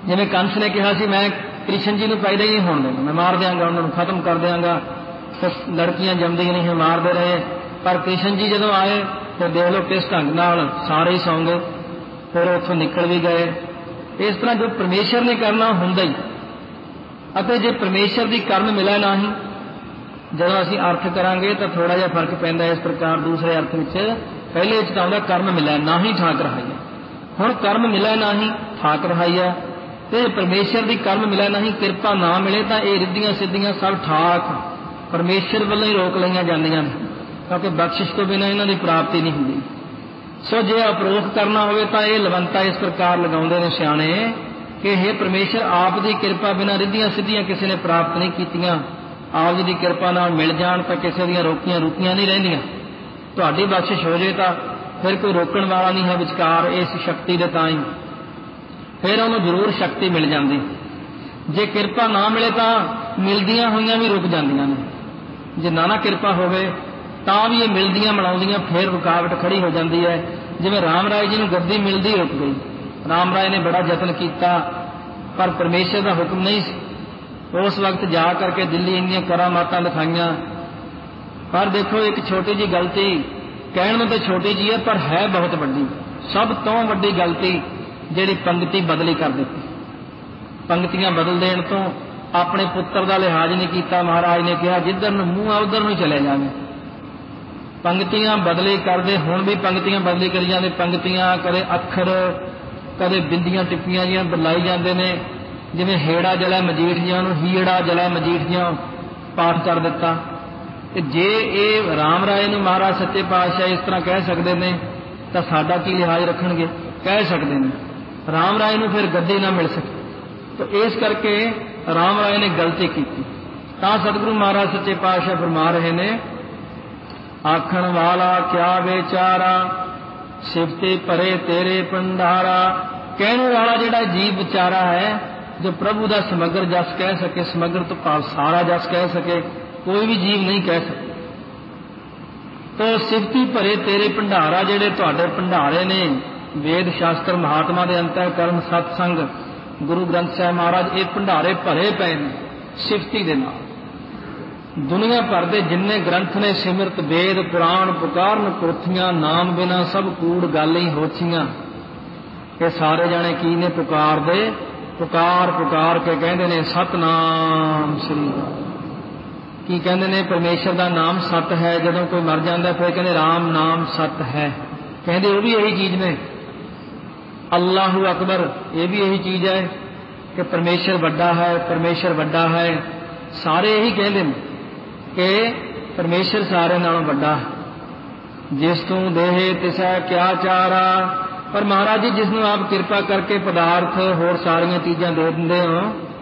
ਜਿਵੇਂ ਕੰਸ ਨੇ ਕਿਹਾ ਸੀ ਮੈਂ ਕ੍ਰਿਸ਼ਨ ਜੀ ਨੂੰ ਪੈਦਾ ਹੀ ਨਹੀਂ ਹੋਣ ਦੇਣਾ, ਮੈਂ ਮਾਰ ਦਿਆਂਗਾ, ਉਹਨਾਂ ਨੂੰ ਖਤਮ ਕਰ ਦਿਆਂਗਾ। ਲੜਕੀਆਂ ਜੰਮਦੀਆਂ ਨਹੀਂ ਸੀ, ਮਾਰਦੇ ਰਹੇ। ਪਰ ਕ੍ਰਿਸ਼ਨ ਜੀ ਜਦੋਂ ਆਏ ਫਿਰ ਦੇਖ ਲਓ ਕਿਸ ਢੰਗ ਨਾਲ ਸਾਰੇ ਹੀ ਸੌਂ ਗਏ, ਫਿਰ ਉੱਥੋਂ ਨਿਕਲ ਵੀ ਗਏ। ਇਸ ਤਰ੍ਹਾਂ ਜੋ ਪਰਮੇਸ਼ਰ ਨੇ ਕਰਨਾ ਹੁੰਦਾ ਹੀ। ਅਤੇ ਜੇ ਪਰਮੇਸ਼ਰ ਦੀ ਕਰਨ ਮਿਲੇ ਨਾ ਹੀ, ਜਦੋਂ ਅਸੀਂ ਅਰਥ ਕਰਾਂਗੇ ਤਾਂ ਥੋੜ੍ਹਾ ਜਿਹਾ ਫਰਕ ਪੈਂਦਾ ਇਸ ਪ੍ਰਕਾਰ। ਦੂਸਰੇ ਅਰਥ ਵਿੱਚ ਪਹਿਲੇ ਵਿੱਚ ਤਾਂ ਆਉਂਦਾ ਕਰਮ ਮਿਲਿਆ ਨਾ ਹੀ ਠਾਕ ਰਹਾਈਆ, ਹੁਣ ਕਰਮ ਮਿਲਿਆ ਨਾ ਹੀ ਠਾਕ ਰਹਾਈਆ। ਤੇ ਪਰਮੇਸ਼ਰ ਦੀ ਕਰਮ ਮਿਲਿਆ ਨਾ ਹੀ, ਕਿਰਪਾ ਨਾ ਮਿਲੇ ਤਾਂ ਇਹ ਰਿੱਧੀਆਂ ਸਿੱਧੀਆਂ ਸਭ ਠਾਕ ਪਰਮੇਸ਼ਰ ਵੱਲੋਂ ਹੀ ਰੋਕ ਲਈਆਂ ਜਾਂਦੀਆਂ ਨੇ, ਕਿਉਂਕਿ ਬਖਸ਼ਿਸ਼ ਤੋਂ ਬਿਨਾਂ ਇਹਨਾਂ ਦੀ ਪ੍ਰਾਪਤੀ ਨਹੀਂ ਹੁੰਦੀ। ਸੋ ਜੇ ਅਪਰੋਖ ਕਰਨਾ ਹੋਵੇ ਤਾਂ ਇਹ ਲਵੰਤਾ ਇਸ ਪ੍ਰਕਾਰ ਲਗਾਉਂਦੇ ਨੇ ਸਿਆਣੇ ਕਿ ਹੇ ਪਰਮੇਸ਼ਰ ਆਪ ਦੀ ਕਿਰਪਾ ਬਿਨਾਂ ਰਿੱਧੀਆਂ ਸਿੱਧੀਆਂ ਕਿਸੇ ਨੇ ਪ੍ਰਾਪਤ ਨਹੀਂ ਕੀਤੀਆਂ। ਆਪ ਜੀ ਦੀ ਕਿਰਪਾ ਨਾਲ ਮਿਲ ਜਾਣ ਤਾਂ ਕਿਸੇ ਦੀਆਂ ਰੋਕੀਆਂ ਰੁਕੀਆਂ ਨਹੀਂ ਰਹਿੰਦੀਆਂ। ਤੁਹਾਡੀ ਬਖਸ਼ਿਸ਼ ਹੋ ਜਾਏ ਤਾਂ ਫਿਰ ਕੋਈ ਰੋਕਣ ਵਾਲਾ ਨਹੀਂ ਹੈ ਵਿਚਕਾਰ ਇਸ ਸ਼ਕਤੀ ਦੇ, ਤਾਂ ਹੀ ਫਿਰ ਉਹਨੂੰ ਜ਼ਰੂਰ ਸ਼ਕਤੀ ਮਿਲ ਜਾਂਦੀ। ਜੇ ਕਿਰਪਾ ਨਾ ਮਿਲੇ ਤਾਂ ਮਿਲਦੀਆਂ ਹੋਈਆਂ ਵੀ ਰੁਕ ਜਾਂਦੀਆਂ ਨੇ। ਜੇ ਨਾ ਨਾ ਕਿਰਪਾ ਹੋਵੇ ਤਾਂ ਵੀ ਇਹ ਮਿਲਦੀਆਂ ਮਿਲਾਉਂਦੀਆਂ ਫਿਰ ਰੁਕਾਵਟ ਖੜੀ ਹੋ ਜਾਂਦੀ ਹੈ। ਜਿਵੇਂ ਰਾਮ ਰਾਏ ਜੀ ਨੂੰ ਗੱਦੀ ਮਿਲਦੀ ਰੁਕ ਗਈ। ਰਾਮ ਰਾਏ ਨੇ ਬੜਾ ਯਤਨ ਕੀਤਾ ਪਰ ਪਰਮੇਸ਼ਰ ਦਾ ਹੁਕਮ ਨਹੀਂ ਸੀ। ਉਸ ਵਕਤ ਜਾ ਕਰਕੇ ਦਿੱਲੀ ਇੰਨੀਆਂ ਕਰਾਮਾਤਾਂ ਦਿਖਾਈਆਂ। ਪਰ ਦੇਖੋ ਇੱਕ ਛੋਟੀ ਜਿਹੀ ਗਲਤੀ, ਕਹਿਣ ਨੂੰ ਤਾਂ ਛੋਟੀ ਜਿਹੀ ਹੈ ਪਰ ਹੈ ਬਹੁਤ ਵੱਡੀ। ਸਭ ਤੋਂ ਵੱਡੀ ਗਲਤੀ ਜਿਹੜੀ ਪੰਗਤੀ ਬਦਲੀ ਕਰ ਦਿੱਤੀ। ਪੰਗਤੀਆਂ ਬਦਲ ਦੇਣ ਤੋਂ ਆਪਣੇ ਪੁੱਤਰ ਦਾ ਲਿਹਾਜ਼ ਨਹੀਂ ਕੀਤਾ। ਮਹਾਰਾਜ ਨੇ ਕਿਹਾ ਜਿੱਧਰ ਨੂੰ ਮੂੰਹ ਆ ਉੱਧਰ ਨੂੰ ਚਲੇ ਜਾਵੇ। ਪੰਗਤੀਆਂ ਬਦਲੀ ਕਰਦੇ, ਹੁਣ ਵੀ ਪੰਗਤੀਆਂ ਬਦਲੀ ਕਰੀ ਜਾਂਦੇ। ਪੰਗਤੀਆਂ ਕਦੇ ਅੱਖਰ ਕਦੇ ਬਿੰਦੀਆਂ ਟਿੱਪੀਆਂ ਜਿਹੀਆਂ ਬਦਲਾਈ ਜਾਂਦੇ ਨੇ। ਜਿਵੇਂ ਹੇੜਾ ਜਲਾ ਮਜੀਠ ਜਿਹਾ ਨੂੰ ਹੀੜਾ ਜਲਾ ਮਜੀਠ ਜਿਹਾ ਪਾਠ ਕਰ ਦਿੱਤਾ। ਤੇ ਜੇ ਇਹ ਰਾਮ ਰਾਏ ਨੂੰ ਮਹਾਰਾਜ ਸੱਚੇ ਪਾਤਸ਼ਾਹ ਇਸ ਤਰ੍ਹਾਂ ਕਹਿ ਸਕਦੇ ਨੇ ਤਾਂ ਸਾਡਾ ਕੀ ਲਿਹਾਜ਼ ਰੱਖਣਗੇ? ਕਹਿ ਸਕਦੇ ਨੇ। ਰਾਮ ਰਾਏ ਨੂੰ ਫਿਰ ਗੱਦੀ ਨਾ ਮਿਲ ਸਕੀ। ਤਾਂ ਇਸ ਕਰਕੇ ਰਾਮ ਰਾਏ ਨੇ ਗਲਤੀ ਕੀਤੀ। ਤਾਂ ਸਤਿਗੁਰੂ ਮਹਾਰਾਜ ਸੱਚੇ ਪਾਤਸ਼ਾਹ ਫਰਮਾ ਰਹੇ ਨੇ, ਆਖਣ ਵਾਲਾ ਕਿਆ ਵਿਚਾਰਾ ਸਿਫਤੇ ਭਰੇ ਤੇਰੇ ਭੰਡਾਰਾ। ਕਹਿਣ ਵਾਲਾ ਜਿਹੜਾ ਜੀਵ ਵਿਚਾਰਾ ਹੈ ਜੋ ਪ੍ਰਭੂ ਦਾ ਸਮਗਰ ਜਸ ਕਹਿ ਸਕੇ, ਸਮਗਰ ਤੋਂ ਭਾਵ ਸਾਰਾ ਜਸ ਕਹਿ ਸਕੇ, ਕੋਈ ਵੀ ਜੀਵ ਨਹੀਂ ਕਹਿ ਸਕੇ। ਤਾਂ ਸਿਫਤੀ ਭਰੇ ਤੇਰੇ ਭੰਡਾਰਾ, ਜਿਹੜੇ ਤੁਹਾਡੇ ਭੰਡਾਰੇ ਨੇ ਵੇਦ ਸ਼ਾਸਤਰ ਮਹਾਤਮਾ ਦੇ ਅੰਤःਕਰਨ ਸਤਸੰਗ ਗੁਰੂ ਗ੍ਰੰਥ ਸਾਹਿਬ ਮਹਾਰਾਜ, ਇਹ ਭੰਡਾਰੇ ਭਰੇ ਪਏ ਨੇ ਸਿਫਤੀ ਦੇ ਨਾਲ। ਦੁਨੀਆ ਭਰ ਦੇ ਜਿੰਨੇ ਗ੍ਰੰਥ ਨੇ ਸਿਮਰਤ ਵੇਦ ਪੁਰਾਣ ਪੁਕਾਰਨ ਪੁਰਥੀਆਂ, ਨਾਮ ਬਿਨਾ ਸਭ ਕੂੜ ਗੱਲ ਹੀ ਹੋਛੀਆਂ। ਇਹ ਸਾਰੇ ਜਾਣੇ ਕੀ ਨੇ? ਪੁਕਾਰਦੇ, ਪੁਕਾਰ ਪੁਕਾਰ ਕੇ ਕਹਿੰਦੇ ਨੇ ਸਤਨਾਮ ਸ੍ਰੀ। ਕੀ ਕਹਿੰਦੇ ਨੇ? ਪਰਮੇਸ਼ਰ ਦਾ ਨਾਮ ਸਤ ਹੈ। ਜਦੋਂ ਕੋਈ ਮਰ ਜਾਂਦਾ ਫਿਰ ਕਹਿੰਦੇ ਰਾਮ ਨਾਮ ਸਤ ਹੈ। ਕਹਿੰਦੇ ਉਹ ਵੀ ਇਹੀ ਚੀਜ਼ ਨੇ। ਅੱਲਾਹੂ ਅਕਬਰ, ਇਹ ਵੀ ਇਹੀ ਚੀਜ਼ ਹੈ ਕਿ ਪਰਮੇਸ਼ਰ ਵੱਡਾ ਹੈ, ਪਰਮੇਸ਼ਰ ਵੱਡਾ ਹੈ। ਸਾਰੇ ਇਹੀ ਕਹਿੰਦੇ ਨੇ ਕਿ ਪਰਮੇਸ਼ਰ ਸਾਰੇ ਨਾਲੋਂ ਵੱਡਾ ਹੈ। ਜਿਸ ਤੂੰ ਦੇਹ ਤਿਸੈ ਕਿਆ ਚਾਰਾ। ਪਰ ਮਹਾਰਾਜ ਜੀ ਜਿਸ ਨੂੰ ਆਪ ਕਿਰਪਾ ਕਰਕੇ ਪਦਾਰਥ ਹੋਰ ਸਾਰੀਆਂ ਚੀਜ਼ਾਂ ਦੇ ਦਿੰਦੇ ਹੋ,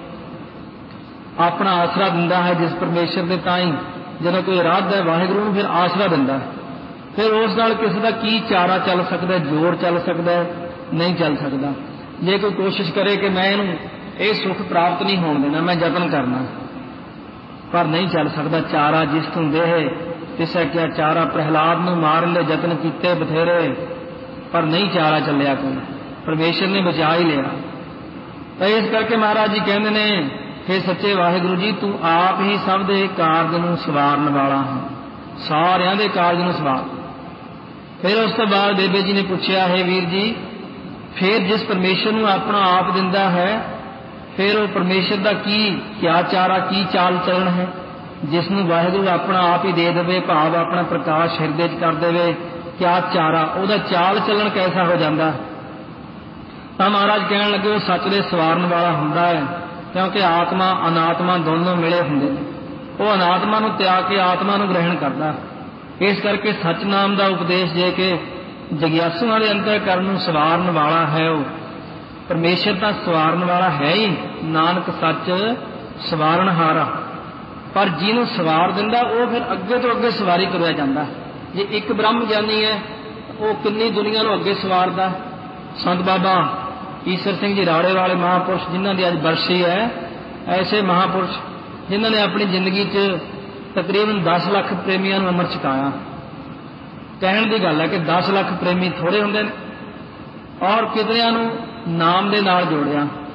ਆਪਣਾ ਆਸਰਾ ਦਿੰਦਾ ਹੈ ਜਿਸ ਪਰਮੇਸ਼ਰ ਦੇ, ਤਾਂ ਹੀ ਜਦੋਂ ਕੋਈ ਰੱਦ ਹੈ ਵਾਹਿਗੁਰੂ ਨੂੰ ਫਿਰ ਆਸਰਾ ਦਿੰਦਾ। ਫਿਰ ਉਸ ਨਾਲ ਕਿਸੇ ਦਾ ਕੀ ਚਾਰਾ ਚੱਲ ਸਕਦਾ? ਜੋਰ ਚੱਲ ਸਕਦਾ? ਨਹੀਂ ਚੱਲ ਸਕਦਾ। ਜੇ ਕੋਈ ਕੋਸ਼ਿਸ਼ ਕਰੇ ਕਿ ਮੈਂ ਇਹਨੂੰ ਇਹ ਸੁੱਖ ਪ੍ਰਾਪਤ ਨਹੀਂ ਹੋਣ ਦੇਣਾ, ਮੈਂ ਯਤਨ ਕਰਨਾ, ਪਰ ਨਹੀਂ ਚੱਲ ਸਕਦਾ। ਚਾਰਾ ਜਿਸ ਤੋਂ ਦੇਹ ਤਿਸੈ ਕਿਆ ਚਾਰਾ। ਪ੍ਰਹਿਲਾਦ ਨੂੰ ਮਾਰਨ ਦੇ ਯਤਨ ਕੀਤੇ ਬਥੇਰੇ ਪਰ ਨਹੀਂ ਚਾਰਾ ਚੱਲਿਆ ਕੋਈ, ਪਰਮੇਸ਼ਰ ਨੇ ਬਚਾ ਹੀ ਲਿਆ। ਤਾਂ ਇਸ ਕਰਕੇ ਮਹਾਰਾਜ ਜੀ ਕਹਿੰਦੇ ਨੇ, ਹੇ ਸੱਚੇ ਵਾਹਿਗੁਰੂ ਜੀ, ਤੂੰ ਆਪ ਹੀ ਸਭ ਦੇ ਕਾਰਜ ਨੂੰ ਸਵਾਰਨ ਵਾਲਾ ਹੈ, ਸਾਰਿਆਂ ਦੇ ਕਾਰਜ ਨੂੰ ਸਵਾਰ। ਫਿਰ ਉਸ ਤੋਂ ਬਾਅਦ ਬੇਬੇ ਜੀ ਨੇ ਪੁੱਛਿਆ, ਹੈ ਵੀਰ ਜੀ ਫਿਰ ਜਿਸ ਪਰਮੇਸ਼ਰ ਨੂੰ ਆਪਣਾ ਆਪ ਦਿੰਦਾ ਹੈ, ਫਿਰ ਉਹ ਪਰਮੇਸ਼ਰ ਦਾ ਕੀ ਕਿਆ ਚਾਰਾ, ਕੀ ਚਾਲ ਚੱਲਣ ਹੈ? ਜਿਸ ਨੂੰ ਵਾਹਿਗੁਰੂ ਆਪਣਾ ਆਪ ਹੀ ਦੇ ਦੇਵੇ, ਭਾਵ ਆਪਣਾ ਪ੍ਰਕਾਸ਼ ਹਿਰਦੇ 'ਚ ਕਰ ਦੇਵੇ, ਕਿਆ ਚਾਰਾ, ਉਹਦਾ ਚਾਲ ਚੱਲਣ ਕੈਸਾ ਹੋ ਜਾਂਦਾ? ਤਾਂ ਮਹਾਰਾਜ ਕਹਿਣ ਲੱਗੇ, ਉਹ ਸੱਚ ਦੇ ਸਵਾਰਨ ਵਾਲਾ ਹੁੰਦਾ ਹੈ, ਕਿਉਂਕਿ ਆਤਮਾ ਅਨਾਤਮਾ ਦੋਨੋਂ ਮਿਲੇ ਹੁੰਦੇ ਨੇ। ਉਹ ਅਨਾਤਮਾ ਨੂੰ ਤਿਆਗ ਕੇ ਆਤਮਾ ਨੂੰ ਗ੍ਰਹਿਣ ਕਰਦਾ। ਇਸ ਕਰਕੇ ਸੱਚ ਨਾਮ ਦਾ ਉਪਦੇਸ਼ ਦੇ ਕੇ ਜਗਿਆਸੂਆਂ ਦੇ ਅੰਤःਕਰਨ ਨੂੰ ਸਵਾਰਨ ਵਾਲਾ ਹੈ। ਉਹ ਪਰਮੇਸ਼ਰ ਤਾਂ ਸਵਾਰਨ ਵਾਲਾ ਹੈ ਹੀ, ਨਾਨਕ ਸੱਚ ਸਵਾਰਨਹਾਰਾ। ਪਰ ਜਿਹਨੂੰ ਸਵਾਰ ਦਿੰਦਾ ਉਹ ਫਿਰ ਅੱਗੇ ਤੋਂ ਅੱਗੇ ਸਵਾਰੀ ਕਰਿਆ ਜਾਂਦਾ। ਜੇ ਇੱਕ ਬ੍ਰਹਮ ਗਿਆਨੀ ਹੈ ਉਹ ਕਿੰਨੀ ਦੁਨੀਆ ਨੂੰ ਅੱਗੇ ਸਵਾਰਦਾ। ਸੰਤ ਬਾਬਾ ਈਸ਼ਰ ਸਿੰਘ ਜੀ ਰਾੜੇ ਵਾਲੇ ਮਹਾਂਪੁਰਸ਼, ਜਿਨ੍ਹਾਂ ਦੀ ਅੱਜ ਬਰਸੀ ਹੈ, ਐਸੇ ਮਹਾਂਪੁਰਸ਼ ਜਿਨ੍ਹਾਂ ਨੇ ਆਪਣੀ ਜ਼ਿੰਦਗੀ 'ਚ ਤਕਰੀਬਨ ਦਸ ਲੱਖ ਪ੍ਰੇਮੀਆਂ ਨੂੰ ਅੰਮ੍ਰਿਤ ਛਕਾਇਆ। ਕਹਿਣ ਦੀ ਗੱਲ ਹੈ ਕਿ ਦਸ ਲੱਖ ਪ੍ਰੇਮੀ ਥੋੜ੍ਹੇ ਹੁੰਦੇ ਨੇ, ਔਰ ਕਿਤਨਿਆਂ ਨੂੰ ਨਾਮ ਦੇ ਨਾਲ ਜੋੜਿਆ।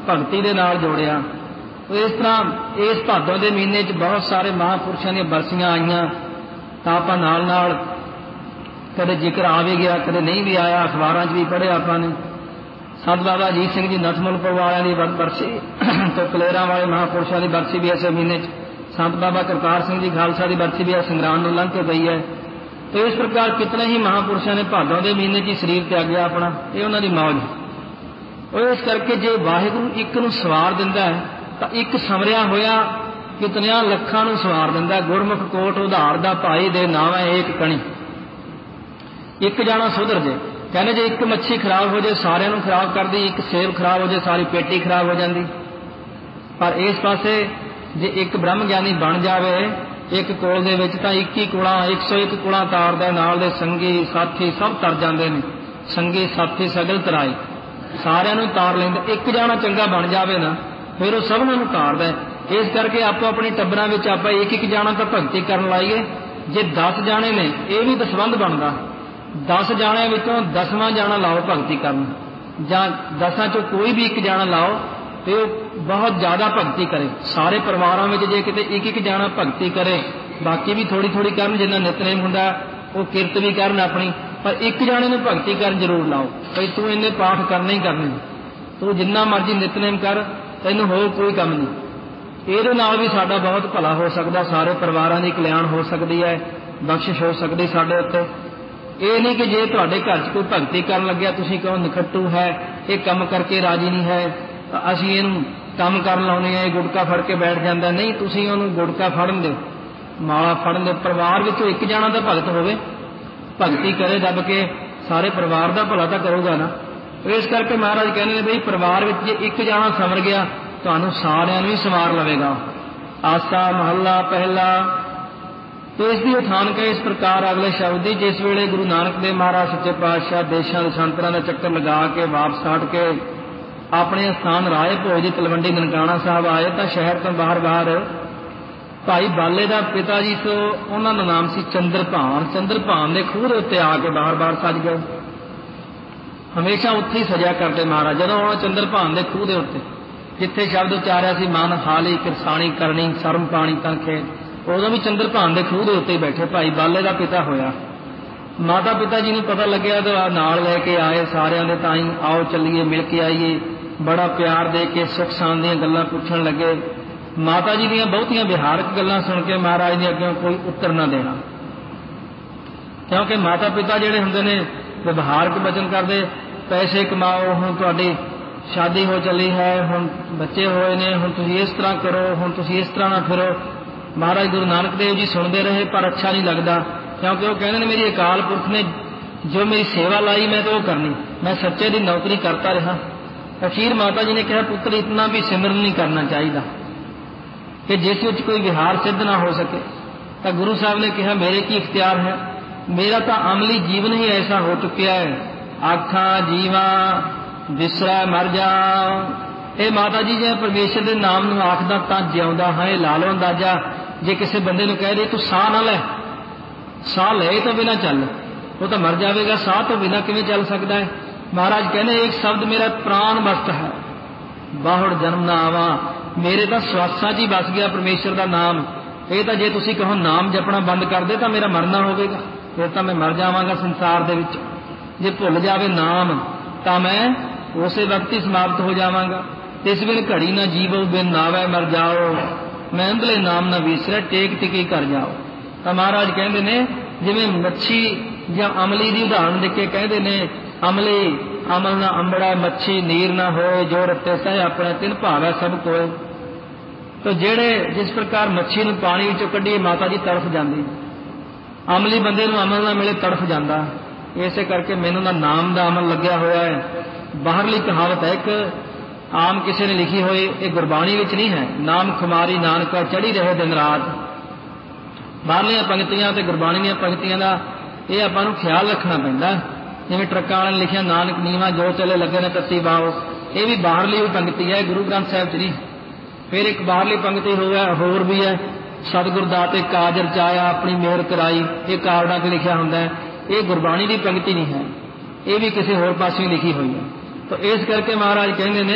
ਭਗਤੀ ਦੇ ਨਾਲ ਜੋੜਿਆ। ਇਸ ਤਰ੍ਹਾਂ ਇਸ ਭਾਦੋਂ ਦੇ ਮਹੀਨੇ 'ਚ ਬਹੁਤ ਸਾਰੇ ਮਹਾਂਪੁਰਸ਼ਾਂ ਦੀਆਂ ਬਰਸੀਆਂ ਆਈਆਂ ਤਾਂ ਆਪਾਂ ਨਾਲ ਨਾਲ ਕਦੇ ਜ਼ਿਕਰ ਆ ਵੀ ਗਿਆ, ਕਦੇ ਨਹੀਂ ਵੀ ਆਇਆ, ਅਖਬਾਰਾਂ 'ਚ ਵੀ ਪੜ੍ਹਿਆ ਆਪਾਂ ਨੇ। ਸੰਤ ਬਾਬਾ ਅਜੀਤ ਸਿੰਘ ਜੀ ਨਥਮੁਲਪੁਰ ਵਾਲਿਆਂ ਦੀ ਬਰਸੀ ਤੋਂ ਕਲੇਰਾਂ ਵਾਲੇ ਮਹਾਂਪੁਰਸ਼ਾਂ ਦੀ ਬਰਸੀ ਵੀ ਇਸੇ ਮਹੀਨੇ 'ਚ, ਸੰਤ ਬਾਬਾ ਕਰਤਾਰ ਸਿੰਘ ਜੀ ਖਾਲਸਾ ਦੀ ਬਰਸੀ ਵੀ ਇਸ ਸੰਗਰਾਮ ਨੂੰ ਲੰਘ ਕੇ ਗਈ ਹੈ। ਤੇ ਇਸ ਪ੍ਰਕਾਰ ਕਿਤਨੇ ਹੀ ਮਹਾਂਪੁਰਸ਼ਾਂ ਨੇ ਭਾਦੋਂ ਦੇ ਮਹੀਨੇ 'ਚ ਹੀ ਸਰੀਰ ਤਿਆਗਿਆ ਆਪਣਾ, ਇਹ ਉਹਨਾਂ ਦੀ ਮੌਜ। ਉਹ ਇਸ ਕਰਕੇ ਜੇ ਵਾਹਿਗੁਰੂ ਇੱਕ ਨੂੰ ਸਵਾਰ ਦਿੰਦਾ ਹੈ ਤਾਂ ਇੱਕ ਸੰਵਰਿਆ ਹੋਇਆ ਕਿਤਨਿਆਂ ਲੱਖਾਂ ਨੂੰ ਸਵਾਰ ਦਿੰਦਾ। ਗੁਰਮੁਖ ਕੋਟ ਉਧਾਰ ਦਾ ਭਾਈ ਦੇ ਨਾਵੇਂ ਏਕ ਕਣੀ, ਇੱਕ ਜਾਣਾ ਸੁਧਰ ਜੇ। ਕਹਿੰਦੇ ਜੇ ਇੱਕ ਮੱਛੀ ਖਰਾਬ ਹੋ ਜਾਏ ਸਾਰਿਆਂ ਨੂੰ ਖਰਾਬ ਕਰਦੀ, ਇੱਕ ਸੇਬ ਖਰਾਬ ਹੋ ਜਾਏ ਸਾਰੀ ਪੇਟੀ ਖਰਾਬ ਹੋ ਜਾਂਦੀ। ਪਰ ਇਸ ਪਾਸੇ ਜੇ ਇੱਕ ਬ੍ਰਹਮ ਗਿਆਨੀ ਬਣ ਜਾਵੇ ਇੱਕ ਕੋਲ ਦੇ ਵਿੱਚ ਤਾਂ ਇੱਕੀ ਕੁਲਾਂ ਇੱਕ ਸੌ ਇੱਕ ਕੁਲਾਂ ਤਾਰਦਾ, ਨਾਲ ਦੇ ਸੰਗੀ ਸਾਥੀ ਸਭ ਤਰ ਜਾਂਦੇ ਨੇ। ਸੰਗੀ ਸਾਥੀ ਸਗਲ ਤਰਾਈ, ਸਾਰਿਆਂ ਨੂੰ ਤਾਰ ਲੈਂਦਾ। ਇੱਕ ਜਾਣਾ ਚੰਗਾ ਬਣ ਜਾਵੇ ਨਾ ਫਿਰ ਉਹ ਸਭਨਾਂ ਨੂੰ ਤਾਰਦਾ। ਇਸ ਕਰਕੇ ਆਪੋ ਆਪਣੀ ਟੱਬਰਾਂ ਵਿੱਚ ਆਪਾਂ ਇੱਕ ਇੱਕ ਜਾਣਾ ਤਾਂ ਭਗਤੀ ਕਰਨ ਲਾਈਏ। ਜੇ ਦਸ ਜਾਣੇ ਨੇ ਇਹ ਵੀ ਦਸਵੰਧ ਬਣਦਾ, ਦਸ ਜਾਣਿਆਂ ਵਿੱਚੋਂ ਦਸਵਾਂ ਜਾਣਾ ਲਾਓ ਭਗਤੀ ਕਰਨ, ਜਾਂ ਦਸਾਂ ਚੋਂ ਕੋਈ ਵੀ ਇੱਕ ਜਾਣਾ ਲਾਓ ਤੇ ਉਹ ਬਹੁਤ ਜ਼ਿਆਦਾ ਭਗਤੀ ਕਰੇ। ਸਾਰੇ ਪਰਿਵਾਰਾਂ ਵਿੱਚ ਜੇ ਕਿਤੇ ਇੱਕ ਇੱਕ ਜਾਣਾ ਭਗਤੀ ਕਰੇ, ਬਾਕੀ ਵੀ ਥੋੜ੍ਹੀ ਥੋੜ੍ਹੀ ਕਰਨ, ਜਿੰਨਾ ਨਿਤਨੇਮ ਹੁੰਦਾ ਉਹ ਕਿਰਤ ਵੀ ਕਰਨ ਆਪਣੀ, ਪਰ ਇੱਕ ਜਾਣੇ ਨੂੰ ਭਗਤੀ ਕਰਨ ਜ਼ਰੂਰ ਲਾਓ। ਭਈ ਤੂੰ ਇੰਨੇ ਪਾਠ ਕਰਨੇ ਹੀ ਕਰਨੇ, ਤੂੰ ਜਿੰਨਾ ਮਰਜ਼ੀ ਨਿਤਨੇਮ ਕਰ, ਤੈਨੂੰ ਹੋਰ ਕੋਈ ਕੰਮ ਨਹੀਂ। ਇਹਦੇ ਨਾਲ ਵੀ ਸਾਡਾ ਬਹੁਤ ਭਲਾ ਹੋ ਸਕਦਾ, ਸਾਰੇ ਪਰਿਵਾਰਾਂ ਦੀ ਕਲਿਆਣ ਹੋ ਸਕਦੀ ਹੈ, ਬਖਸ਼ਿਸ਼ ਹੋ ਸਕਦੀ ਸਾਡੇ ਉੱਤੇ। ਇਹ ਨਹੀਂ ਕਿ ਜੇ ਤੁਹਾਡੇ ਘਰ 'ਚ ਕੋਈ ਭਗਤੀ ਕਰਨ ਲੱਗਿਆ ਤੁਸੀਂ ਕਹੋ ਨਖੱਟੂ ਹੈ, ਇਹ ਕੰਮ ਕਰਕੇ ਰਾਜੀ ਨਹੀਂ ਹੈ, ਤਾਂ ਅਸੀਂ ਇਹਨੂੰ ਕੰਮ ਕਰਨ ਲਾਉਂਦੇ ਹਾਂ, ਇਹ ਗੁਟਕਾ ਫੜ ਕੇ ਬੈਠ ਜਾਂਦਾ। ਨਹੀਂ, ਤੁਸੀਂ ਉਹਨੂੰ ਗੁਟਕਾ ਫੜਨ ਦਿਓ, ਮਾਲਾ ਫੜਨ ਦਿਓ। ਪਰਿਵਾਰ ਵਿੱਚੋਂ ਇੱਕ ਜਾਣਾ ਤਾਂ ਭਗਤ ਹੋਵੇ, ਭਗਤੀ ਕਰੇ ਦੱਬ ਕੇ, ਸਾਰੇ ਪਰਿਵਾਰ ਦਾ ਭਲਾ ਤਾਂ ਕਰੂਗਾ ਨਾ। ਇਸ ਕਰਕੇ ਮਹਾਰਾਜ ਕਹਿੰਦੇ ਨੇ ਬਈ ਪਰਿਵਾਰ ਵਿੱਚ ਜੇ ਇੱਕ ਜਾਣਾ ਸੰਵਰ ਗਿਆ ਤੁਹਾਨੂੰ ਸਾਰਿਆਂ ਨੂੰ ਹੀ ਸੰਵਾਰ ਲਵੇਗਾ। ਆਸਾ ਮਹੱਲਾ ਪਹਿਲਾ। ਤੇ ਇਸ ਦੀ ਉਠਾਨਕ ਇਸ ਪ੍ਰਕਾਰ ਅਗਲੇ ਸ਼ਬਦ ਦੀ, ਜਿਸ ਵੇਲੇ ਗੁਰੂ ਨਾਨਕ ਦੇਵ ਮਹਾਰਾਜ ਸੱਚੇ ਪਾਤਸ਼ਾਹ ਦੇਸ਼ਾਂ ਦੇ ਸੰਤਰਾਂ ਦਾ ਚੱਕਰ ਲਗਾ ਕੇ ਵਾਪਸ ਹਟ ਕੇ ਆਪਣੇ ਸਥਾਨ ਰਾਏ ਭੋਜ ਦੀ ਤਲਵੰਡੀ ਨਨਕਾਣਾ ਸਾਹਿਬ ਆਏ ਤਾਂ ਸ਼ਹਿਰ ਤੋਂ ਬਾਹਰ ਬਾਹਰ ਭਾਈ ਬਾਲੇ ਦਾ ਪਿਤਾ ਜੀ ਤੋਂ ਉਹਨਾਂ ਦਾ ਨਾਮ ਸੀ ਚੰਦਰਭਾਨ। ਚੰਦਰਭਾਨ ਦੇ ਖੂਹ ਦੇ ਉੱਤੇ ਆ ਕੇ ਬਾਰ ਬਾਰ ਸਜ ਗਏ। ਹਮੇਸ਼ਾ ਉੱਥੇ ਹੀ ਸਜਿਆ ਕਰਦੇ ਮਹਾਰਾਜ। ਜਦੋਂ ਉਹ ਚੰਦਰਭਾਨ ਦੇ ਖੂਹ ਦੇ ਉੱਤੇ ਜਿੱਥੇ ਸ਼ਬਦ ਉਚਾਰਿਆ ਸੀ ਮਨ ਹਾਲੀ ਕਿਰਸਾਣੀ ਕਰਨੀ ਸਰਮ ਪਾਣੀ ਤਨਖੇ, ਉਦੋਂ ਵੀ ਚੰਦਰਭਾਨ ਦੇ ਖੂਹ ਦੇ ਉੱਤੇ ਹੀ ਬੈਠੇ। ਭਾਈ ਬਾਲੇ ਦਾ ਪਿਤਾ ਹੋਇਆ। ਮਾਤਾ ਪਿਤਾ ਜੀ ਨੂੰ ਪਤਾ ਲੱਗਿਆ ਤਾਂ ਨਾਲ ਲੈ ਕੇ ਆਏ ਸਾਰਿਆਂ ਦੇ ਤਾਈਂ, ਆਓ ਚੱਲੀਏ ਮਿਲ ਕੇ ਆਈਏ। ਬੜਾ ਪਿਆਰ ਦੇ ਕੇ ਸੁੱਖ ਸਾਂਦ ਦੀਆਂ ਗੱਲਾਂ ਪੁੱਛਣ ਲੱਗੇ। ਮਾਤਾ ਜੀ ਦੀਆਂ ਬਹੁਤੀਆਂ ਵਿਹਾਰਕ ਗੱਲਾਂ ਸੁਣ ਕੇ ਮਹਾਰਾਜ ਨੇ ਅੱਗੇ ਕੋਈ ਉੱਤਰ ਨਾ ਦੇਣਾ, ਕਿਉਂਕਿ ਮਾਤਾ ਪਿਤਾ ਜਿਹੜੇ ਹੁੰਦੇ ਨੇ ਵਿਵਹਾਰਕ ਬਚਨ ਕਰਦੇ, ਪੈਸੇ ਕਮਾਓ, ਹੁਣ ਤੁਹਾਡੀ ਸ਼ਾਦੀ ਹੋ ਚੱਲੀ ਹੈ, ਹੁਣ ਬੱਚੇ ਹੋਏ ਨੇ, ਹੁਣ ਤੁਸੀਂ ਇਸ ਤਰ੍ਹਾਂ ਕਰੋ, ਹੁਣ ਤੁਸੀਂ ਇਸ ਤਰ੍ਹਾਂ ਨਾ ਫਿਰੋ। ਮਹਾਰਾਜ ਗੁਰੂ ਨਾਨਕ ਦੇਵ ਜੀ ਸੁਣਦੇ ਰਹੇ ਪਰ ਅੱਛਾ ਨਹੀਂ ਲੱਗਦਾ, ਕਿਉਂਕਿ ਉਹ ਕਹਿੰਦੇ ਨੇ ਮੇਰੀ ਅਕਾਲ ਪੁਰਖ ਨੇ ਜੋ ਮੇਰੀ ਸੇਵਾ ਲਾਈ ਮੈਂ ਤਾਂ ਉਹ ਕਰਨੀ, ਮੈਂ ਸੱਚੇ ਦੀ ਨੌਕਰੀ ਕਰਤਾ ਰਿਹਾ। ਅਖੀਰ ਮਾਤਾ ਜੀ ਨੇ ਕਿਹਾ ਪੁੱਤਰ ਇਤਨਾ ਵੀ ਸਿਮਰਨ ਨਹੀਂ ਕਰਨਾ ਚਾਹੀਦਾ ਕਿ ਜਿਸ ਵਿੱਚ ਕੋਈ ਵਿਹਾਰ ਸਿੱਧ ਨਾ ਹੋ ਸਕੇ। ਤਾਂ ਗੁਰੂ ਸਾਹਿਬ ਨੇ ਕਿਹਾ ਮੇਰੇ ਕੀ ਇਖਤਿਆਰ ਹੈ, ਮੇਰਾ ਤਾਂ ਅਮਲੀ ਜੀਵਨ ਹੀ ਐਸਾ ਹੋ ਚੁੱਕਿਆ ਹੈ, ਆਖਾਂ ਜੀਵਾ ਵਿਸਰਾ ਮਰ ਜਾ। ਇਹ ਮਾਤਾ ਜੀ ਜੇ ਪਰਮੇਸ਼ਰ ਦੇ ਨਾਮ ਨੂੰ ਆਖਦਾ ਤਾਂ ਜਿਉਂਦਾ ਹਾਂ। ਇਹ ਲਾ ਲਓ ਅੰਦਾਜ਼ਾ, ਜੇ ਕਿਸੇ ਬੰਦੇ ਨੂੰ ਕਹਿ ਦੇ ਤੂੰ ਸਾਹ ਨਾ ਲੈ, ਸਾਹ ਲਏ ਤੋਂ ਬਿਨਾਂ ਚੱਲ, ਉਹ ਤਾਂ ਮਰ ਜਾਵੇਗਾ। ਸਾਹ ਤੋਂ ਬਿਨਾਂ ਕਿਵੇਂ ਚੱਲ ਸਕਦਾ ਹੈ। ਮਹਾਰਾਜ ਕਹਿੰਦੇ ਇੱਕ ਸ਼ਬਦ ਮੇਰਾ ਪ੍ਰਾਣ ਵਸਤ ਹੈ, ਬਾਹੜ ਜਨਮ ਨਾ ਆਵਾਂ। ਮੇਰੇ ਤਾਂ ਸਵਾਸਾਂ 'ਚ ਹੀ ਵਸ ਗਿਆ ਪਰਮੇਸ਼ਰ ਦਾ ਨਾਮ। ਇਹ ਤਾਂ ਜੇ ਤੁਸੀਂ ਕਹੋ ਨਾਮ ਜਪਣਾ ਬੰਦ ਕਰ ਦੇ ਤਾਂ ਮੇਰਾ ਮਰਨਾ ਹੋਵੇਗਾ, ਫਿਰ ਤਾਂ ਮੈਂ ਮਰ ਜਾਵਾਂਗਾ ਸੰਸਾਰ ਦੇ ਵਿੱਚ। ਜੇ ਭੁੱਲ ਜਾਵੇ ਨਾਮ ਤਾਂ ਮੈਂ ਉਸੇ ਵਕਤ ਹੀ ਸਮਾਪਤ ਹੋ ਜਾਵਾਂਗਾ। ਇਸ ਵੇਲੇ ਘੜੀ ਨਾ ਜੀਵੋ ਬਿਨ ਨਾਵੈ ਮਰ ਜਾਓ, ਮੈਂ ਅੰਧਲੇ ਨਾਮ ਨਾ ਵਿਸਰੈ ਟੇਕ ਟਿਕੀ ਕਰ ਜਾਓ। ਤਾਂ ਮਹਾਰਾਜ ਕਹਿੰਦੇ ਨੇ ਜਿਵੇਂ ਮੱਛੀ ਜਾਂ ਅਮਲੀ ਦੀ ਉਦਾਹਰਨ ਦੇ ਕੇ ਕਹਿੰਦੇ ਨੇ, ਅਮਲੀ ਅਮਲ ਨਾ ਅੰਬੜਾ ਮੱਛੀ ਨੀਰ ਨਾ ਹੋਏ, ਜੋ ਰੱਤੇ ਸਹਿ ਆਪਣੇ ਤਿੰਨ ਭਾਵੈ ਸਭ ਕੋਏ। ਤਾਂ ਜਿਹੜੇ ਜਿਸ ਪ੍ਰਕਾਰ ਮੱਛੀ ਨੂੰ ਪਾਣੀ ਵਿੱਚੋਂ ਕੱਢੀਏ ਮਾਤਾ ਜੀ ਤੜਫ ਜਾਂਦੀ, ਅਮਲੀ ਬੰਦੇ ਨੂੰ ਅਮਲ ਨਾ ਮਿਲੇ ਤੜਫ ਜਾਂਦਾ। ਇਸੇ ਕਰਕੇ ਮੈਨੂੰ ਤਾਂ ਨਾਮ ਦਾ ਅਮਲ ਲੱਗਿਆ ਹੋਇਆ ਹੈ। ਬਾਹਰਲੀ ਕਹਾਵਤ ਹੈ ਇੱਕ ਆਮ ਕਿਸੇ ਨੇ ਲਿਖੀ ਹੋਈ, ਇਹ ਗੁਰਬਾਣੀ ਵਿੱਚ ਨਹੀਂ ਹੈ, ਨਾਮ ਖੁਮਾਰੀ ਨਾਨਕਾ ਚੜੀ ਰਹੇ ਦਿਨ ਰਾਤ। ਬਾਹਰਲੀਆਂ ਪੰਕਤੀਆਂ ਤੇ ਗੁਰਬਾਣੀ ਦੀਆਂ ਪੰਕਤੀਆਂ ਦਾ ਇਹ ਆਪਾਂ ਨੂੰ ਖਿਆਲ ਰੱਖਣਾ ਪੈਂਦਾ। ਜਿਵੇਂ ਟਰੱਕਾਂ ਵਾਲੇ ਨੇ ਲਿਖਿਆ ਨਾਨਕ ਨੀਵਾਂ ਜੋ ਚਲੇ ਲੱਗੇ ਨੇ ਤੱਤੀ ਬਾਓ, ਇਹ ਵੀ ਬਾਹਰਲੀ ਵੀ ਪੰਕਤੀ ਹੈ, ਗੁਰੂ ਗ੍ਰੰਥ ਸਾਹਿਬ 'ਚ ਨਹੀਂ। ਫਿਰ ਇੱਕ ਬਾਹਰਲੀ ਪੰਕਤੀ ਹੋਇਆ ਹੋਰ ਵੀ ਹੈ, ਸਤਿਗੁਰ ਦਾਤੇ ਕਾਜ ਰਚਾਇਆ ਆਪਣੀ ਮਿਹਰ ਕਰਾਈ, ਇਹ ਕਾਰਡਾਂ 'ਤੇ ਲਿਖਿਆ ਹੁੰਦਾ ਹੈ। ਇਹ ਗੁਰਬਾਣੀ ਦੀ ਪੰਕਤੀ ਨਹੀਂ ਹੈ, ਇਹ ਵੀ ਕਿਸੇ ਹੋਰ ਪਾਸਿਓਂ ਲਿਖੀ ਹੋਈ ਹੈ। ਤਾਂ ਇਸ ਕਰਕੇ ਮਹਾਰਾਜ ਕਹਿੰਦੇ ਨੇ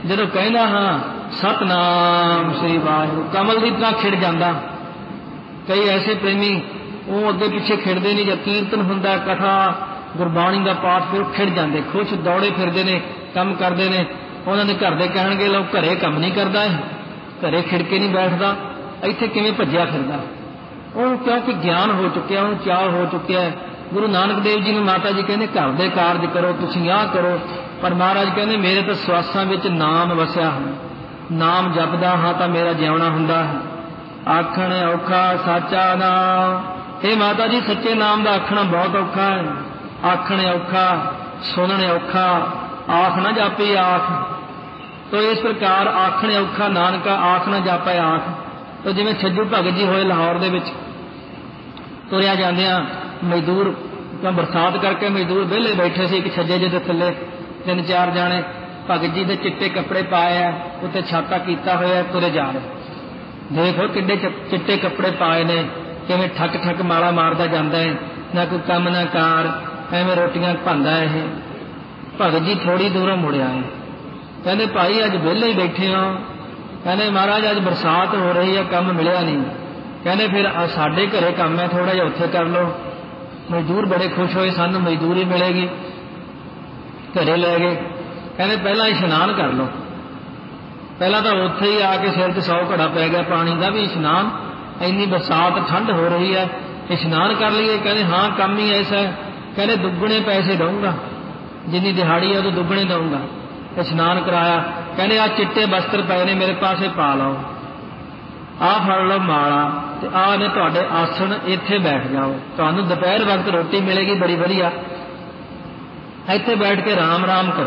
ਜਦੋਂ ਕਹਿੰਦਾ ਹਾਂ ਸਤਨਾਮ ਸ੍ਰੀ ਵਾਹਿਗੁਰੂ, ਕਮਲ ਦੀ ਤਰ੍ਹਾਂ ਖਿੜ ਜਾਂਦਾ। ਕਈ ਐਸੇ ਪ੍ਰੇਮੀ ਉਹ ਅੱਗੇ ਪਿੱਛੇ ਖਿੜਦੇ ਨਹੀਂ, ਜਦ ਕੀਰਤਨ ਹੁੰਦਾ, ਕਥਾ ਗੁਰਬਾਣੀ ਦਾ ਪਾਠ, ਫਿਰ ਉਹ ਖਿੜ ਜਾਂਦੇ, ਖੁਸ਼ ਦੌੜੇ ਫਿਰਦੇ ਨੇ, ਕੰਮ ਕਰਦੇ ਨੇ। ਉਹਨਾਂ ਦੇ ਘਰ ਦੇ ਕਹਿਣਗੇ ਲੋਕ ਘਰੇ ਕੰਮ ਨਹੀਂ ਕਰਦਾ, ਘਰੇ ਖਿੜ ਕੇ ਨਹੀਂ ਬੈਠਦਾ, ਇੱਥੇ ਕਿਵੇਂ ਭੱਜਿਆ ਫਿਰਦਾ। ਉਹ ਕਿਉਂਕਿ ਗਿਆਨ ਹੋ ਚੁੱਕਿਆ, ਉਹਨੂੰ ਚਾਅ ਹੋ ਚੁੱਕਿਆ। ਗੁਰੂ ਨਾਨਕ ਦੇਵ ਜੀ ਨੂੰ ਮਾਤਾ ਜੀ ਕਹਿੰਦੇ ਘਰ ਦੇ ਕਾਰਜ ਕਰੋ, ਤੁਸੀਂ ਆਹ ਕਰੋ, ਪਰ ਮਹਾਰਾਜ ਕਹਿੰਦੇ ਮੇਰੇ ਤਾਂ ਸਵਾਸਾਂ ਵਿੱਚ ਨਾਮ ਵਸਿਆ ਹੈ, ਨਾਮ ਜਪਦਾ ਹਾਂ ਤਾਂ ਮੇਰਾ ਜਿਉਣਾ ਹੁੰਦਾ ਹੈ। ਆਖਣ ਔਖਾ ਸਾਚਾ ਨਾਮ, ਇਹ ਮਾਤਾ ਜੀ ਸੱਚੇ ਨਾਮ ਦਾ ਆਖਣਾ ਬਹੁਤ ਔਖਾ ਹੈ। ਆਖਣ ਔਖਾ, ਸੁਣਨ ਔਖਾ, ਆਖ ਨਾ ਜਾਪੀ ਆਖ। ਤੋ ਇਸ ਪ੍ਰਕਾਰ ਆਖਣ ਔਖਾ ਨਾਨਕਾ, ਆਖ ਨਾ ਜਾਪੇ ਆਖ। ਤੋ ਜਿਵੇਂ ਛੱਜੂ ਭਗਤ ਜੀ ਹੋਏ ਲਾਹੌਰ ਦੇ ਵਿੱਚ, ਤੁਰਿਆ ਜਾਂਦਿਆਂ ਮਜ਼ਦੂਰ ਤਾਂ ਬਰਸਾਤ ਕਰਕੇ ਮਜ਼ਦੂਰ ਵਿਹਲੇ ਬੈਠੇ ਸੀ, ਇੱਕ ਛੱਜੇ ਜਿਹੇ ਦੇ ਥੱਲੇ ਤਿੰਨ ਚਾਰ ਜਾਣੇ, ਭਗਤ ਜੀ ਦੇ ਚਿੱਟੇ ਕੱਪੜੇ ਪਾਏ ਆ, ਉੱਤੇ ਛਾਤਾ ਕੀਤਾ ਹੋਇਆ, ਤੁਰੇ ਜਾ ਰਹੇ। ਦੇਖੋ ਕਿੱਡੇ ਚਿੱਟੇ ਕੱਪੜੇ ਪਾਏ ਨੇ, ਕਿਵੇਂ ਠੱਕ ਠੱਕ ਮਾਲਾ ਮਾਰਦਾ ਜਾਂਦਾ ਹੈ, ਨਾ ਕੋਈ ਕੰਮ ਨਾ ਕਾਰ, ਐਵੇਂ ਰੋਟੀਆਂ ਖਾਂਦਾ ਇਹ। ਭਗਤ ਜੀ ਥੋੜ੍ਹੀ ਦੂਰੋਂ ਮੁੜਿਆ ਹੈ, ਕਹਿੰਦੇ ਭਾਈ ਅੱਜ ਵਿਹਲੇ ਹੀ ਬੈਠੇ ਹੋ। ਕਹਿੰਦੇ ਮਹਾਰਾਜ ਅੱਜ ਬਰਸਾਤ ਹੋ ਰਹੀ ਹੈ, ਕੰਮ ਮਿਲਿਆ ਨਹੀਂ। ਕਹਿੰਦੇ ਫਿਰ ਸਾਡੇ ਘਰੇ ਕੰਮ ਹੈ, ਥੋੜ੍ਹਾ ਜਿਹਾ ਉੱਥੇ ਕਰ ਲਓ। ਮਜ਼ਦੂਰ ਬੜੇ ਖੁਸ਼ ਹੋਏ, ਸਾਨੂੰ ਮਜ਼ਦੂਰੀ ਮਿਲੇਗੀ, ਘਰੇ ਲੈ ਗਏ। ਕਹਿੰਦੇ ਪਹਿਲਾਂ ਇਸ਼ਨਾਨ ਕਰ ਲਓ। ਪਹਿਲਾਂ ਤਾਂ ਉੱਥੇ ਹੀ ਆ ਕੇ ਸਿਰ 'ਚ ਸੌ ਘੜਾ ਪੈ ਗਿਆ ਪਾਣੀ ਦਾ, ਵੀ ਇਸ਼ਨਾਨ, ਇੰਨੀ ਬਰਸਾਤ ਠੰਡ ਹੋ ਰਹੀ ਹੈ, ਇਸ਼ਨਾਨ ਕਰ ਲਈਏ। ਕਹਿੰਦੇ ਹਾਂ ਕੰਮ ਹੀ ਐਸਾ ਹੈ। ਕਹਿੰਦੇ ਦੁੱਗਣੇ ਪੈਸੇ ਦਊਂਗਾ, ਜਿੰਨੀ ਦਿਹਾੜੀ ਹੈ ਉਦੋਂ ਦੁੱਗਣੇ ਦਊਂਗਾ। ਇਸ਼ਨਾਨ ਕਰਾਇਆ। ਕਹਿੰਦੇ ਆਹ ਚਿੱਟੇ ਬਸਤਰ ਪਏ ਨੇ ਮੇਰੇ ਪਾਸੇ ਪਾ ਲਓ, ਆਹ ਫੜ ਲਓ ਮਾਲਾ, ਤੇ ਆਹ ਨੇ ਤੁਹਾਡੇ ਆਸਣ, ਇੱਥੇ ਬੈਠ ਜਾਓ, ਤੁਹਾਨੂੰ ਦੁਪਹਿਰ ਵਕਤ ਰੋਟੀ ਮਿਲੇਗੀ ਬੜੀ ਵਧੀਆ, ਇੱਥੇ ਬੈਠ ਕੇ ਰਾਮ ਰਾਮ ਕਰੋ।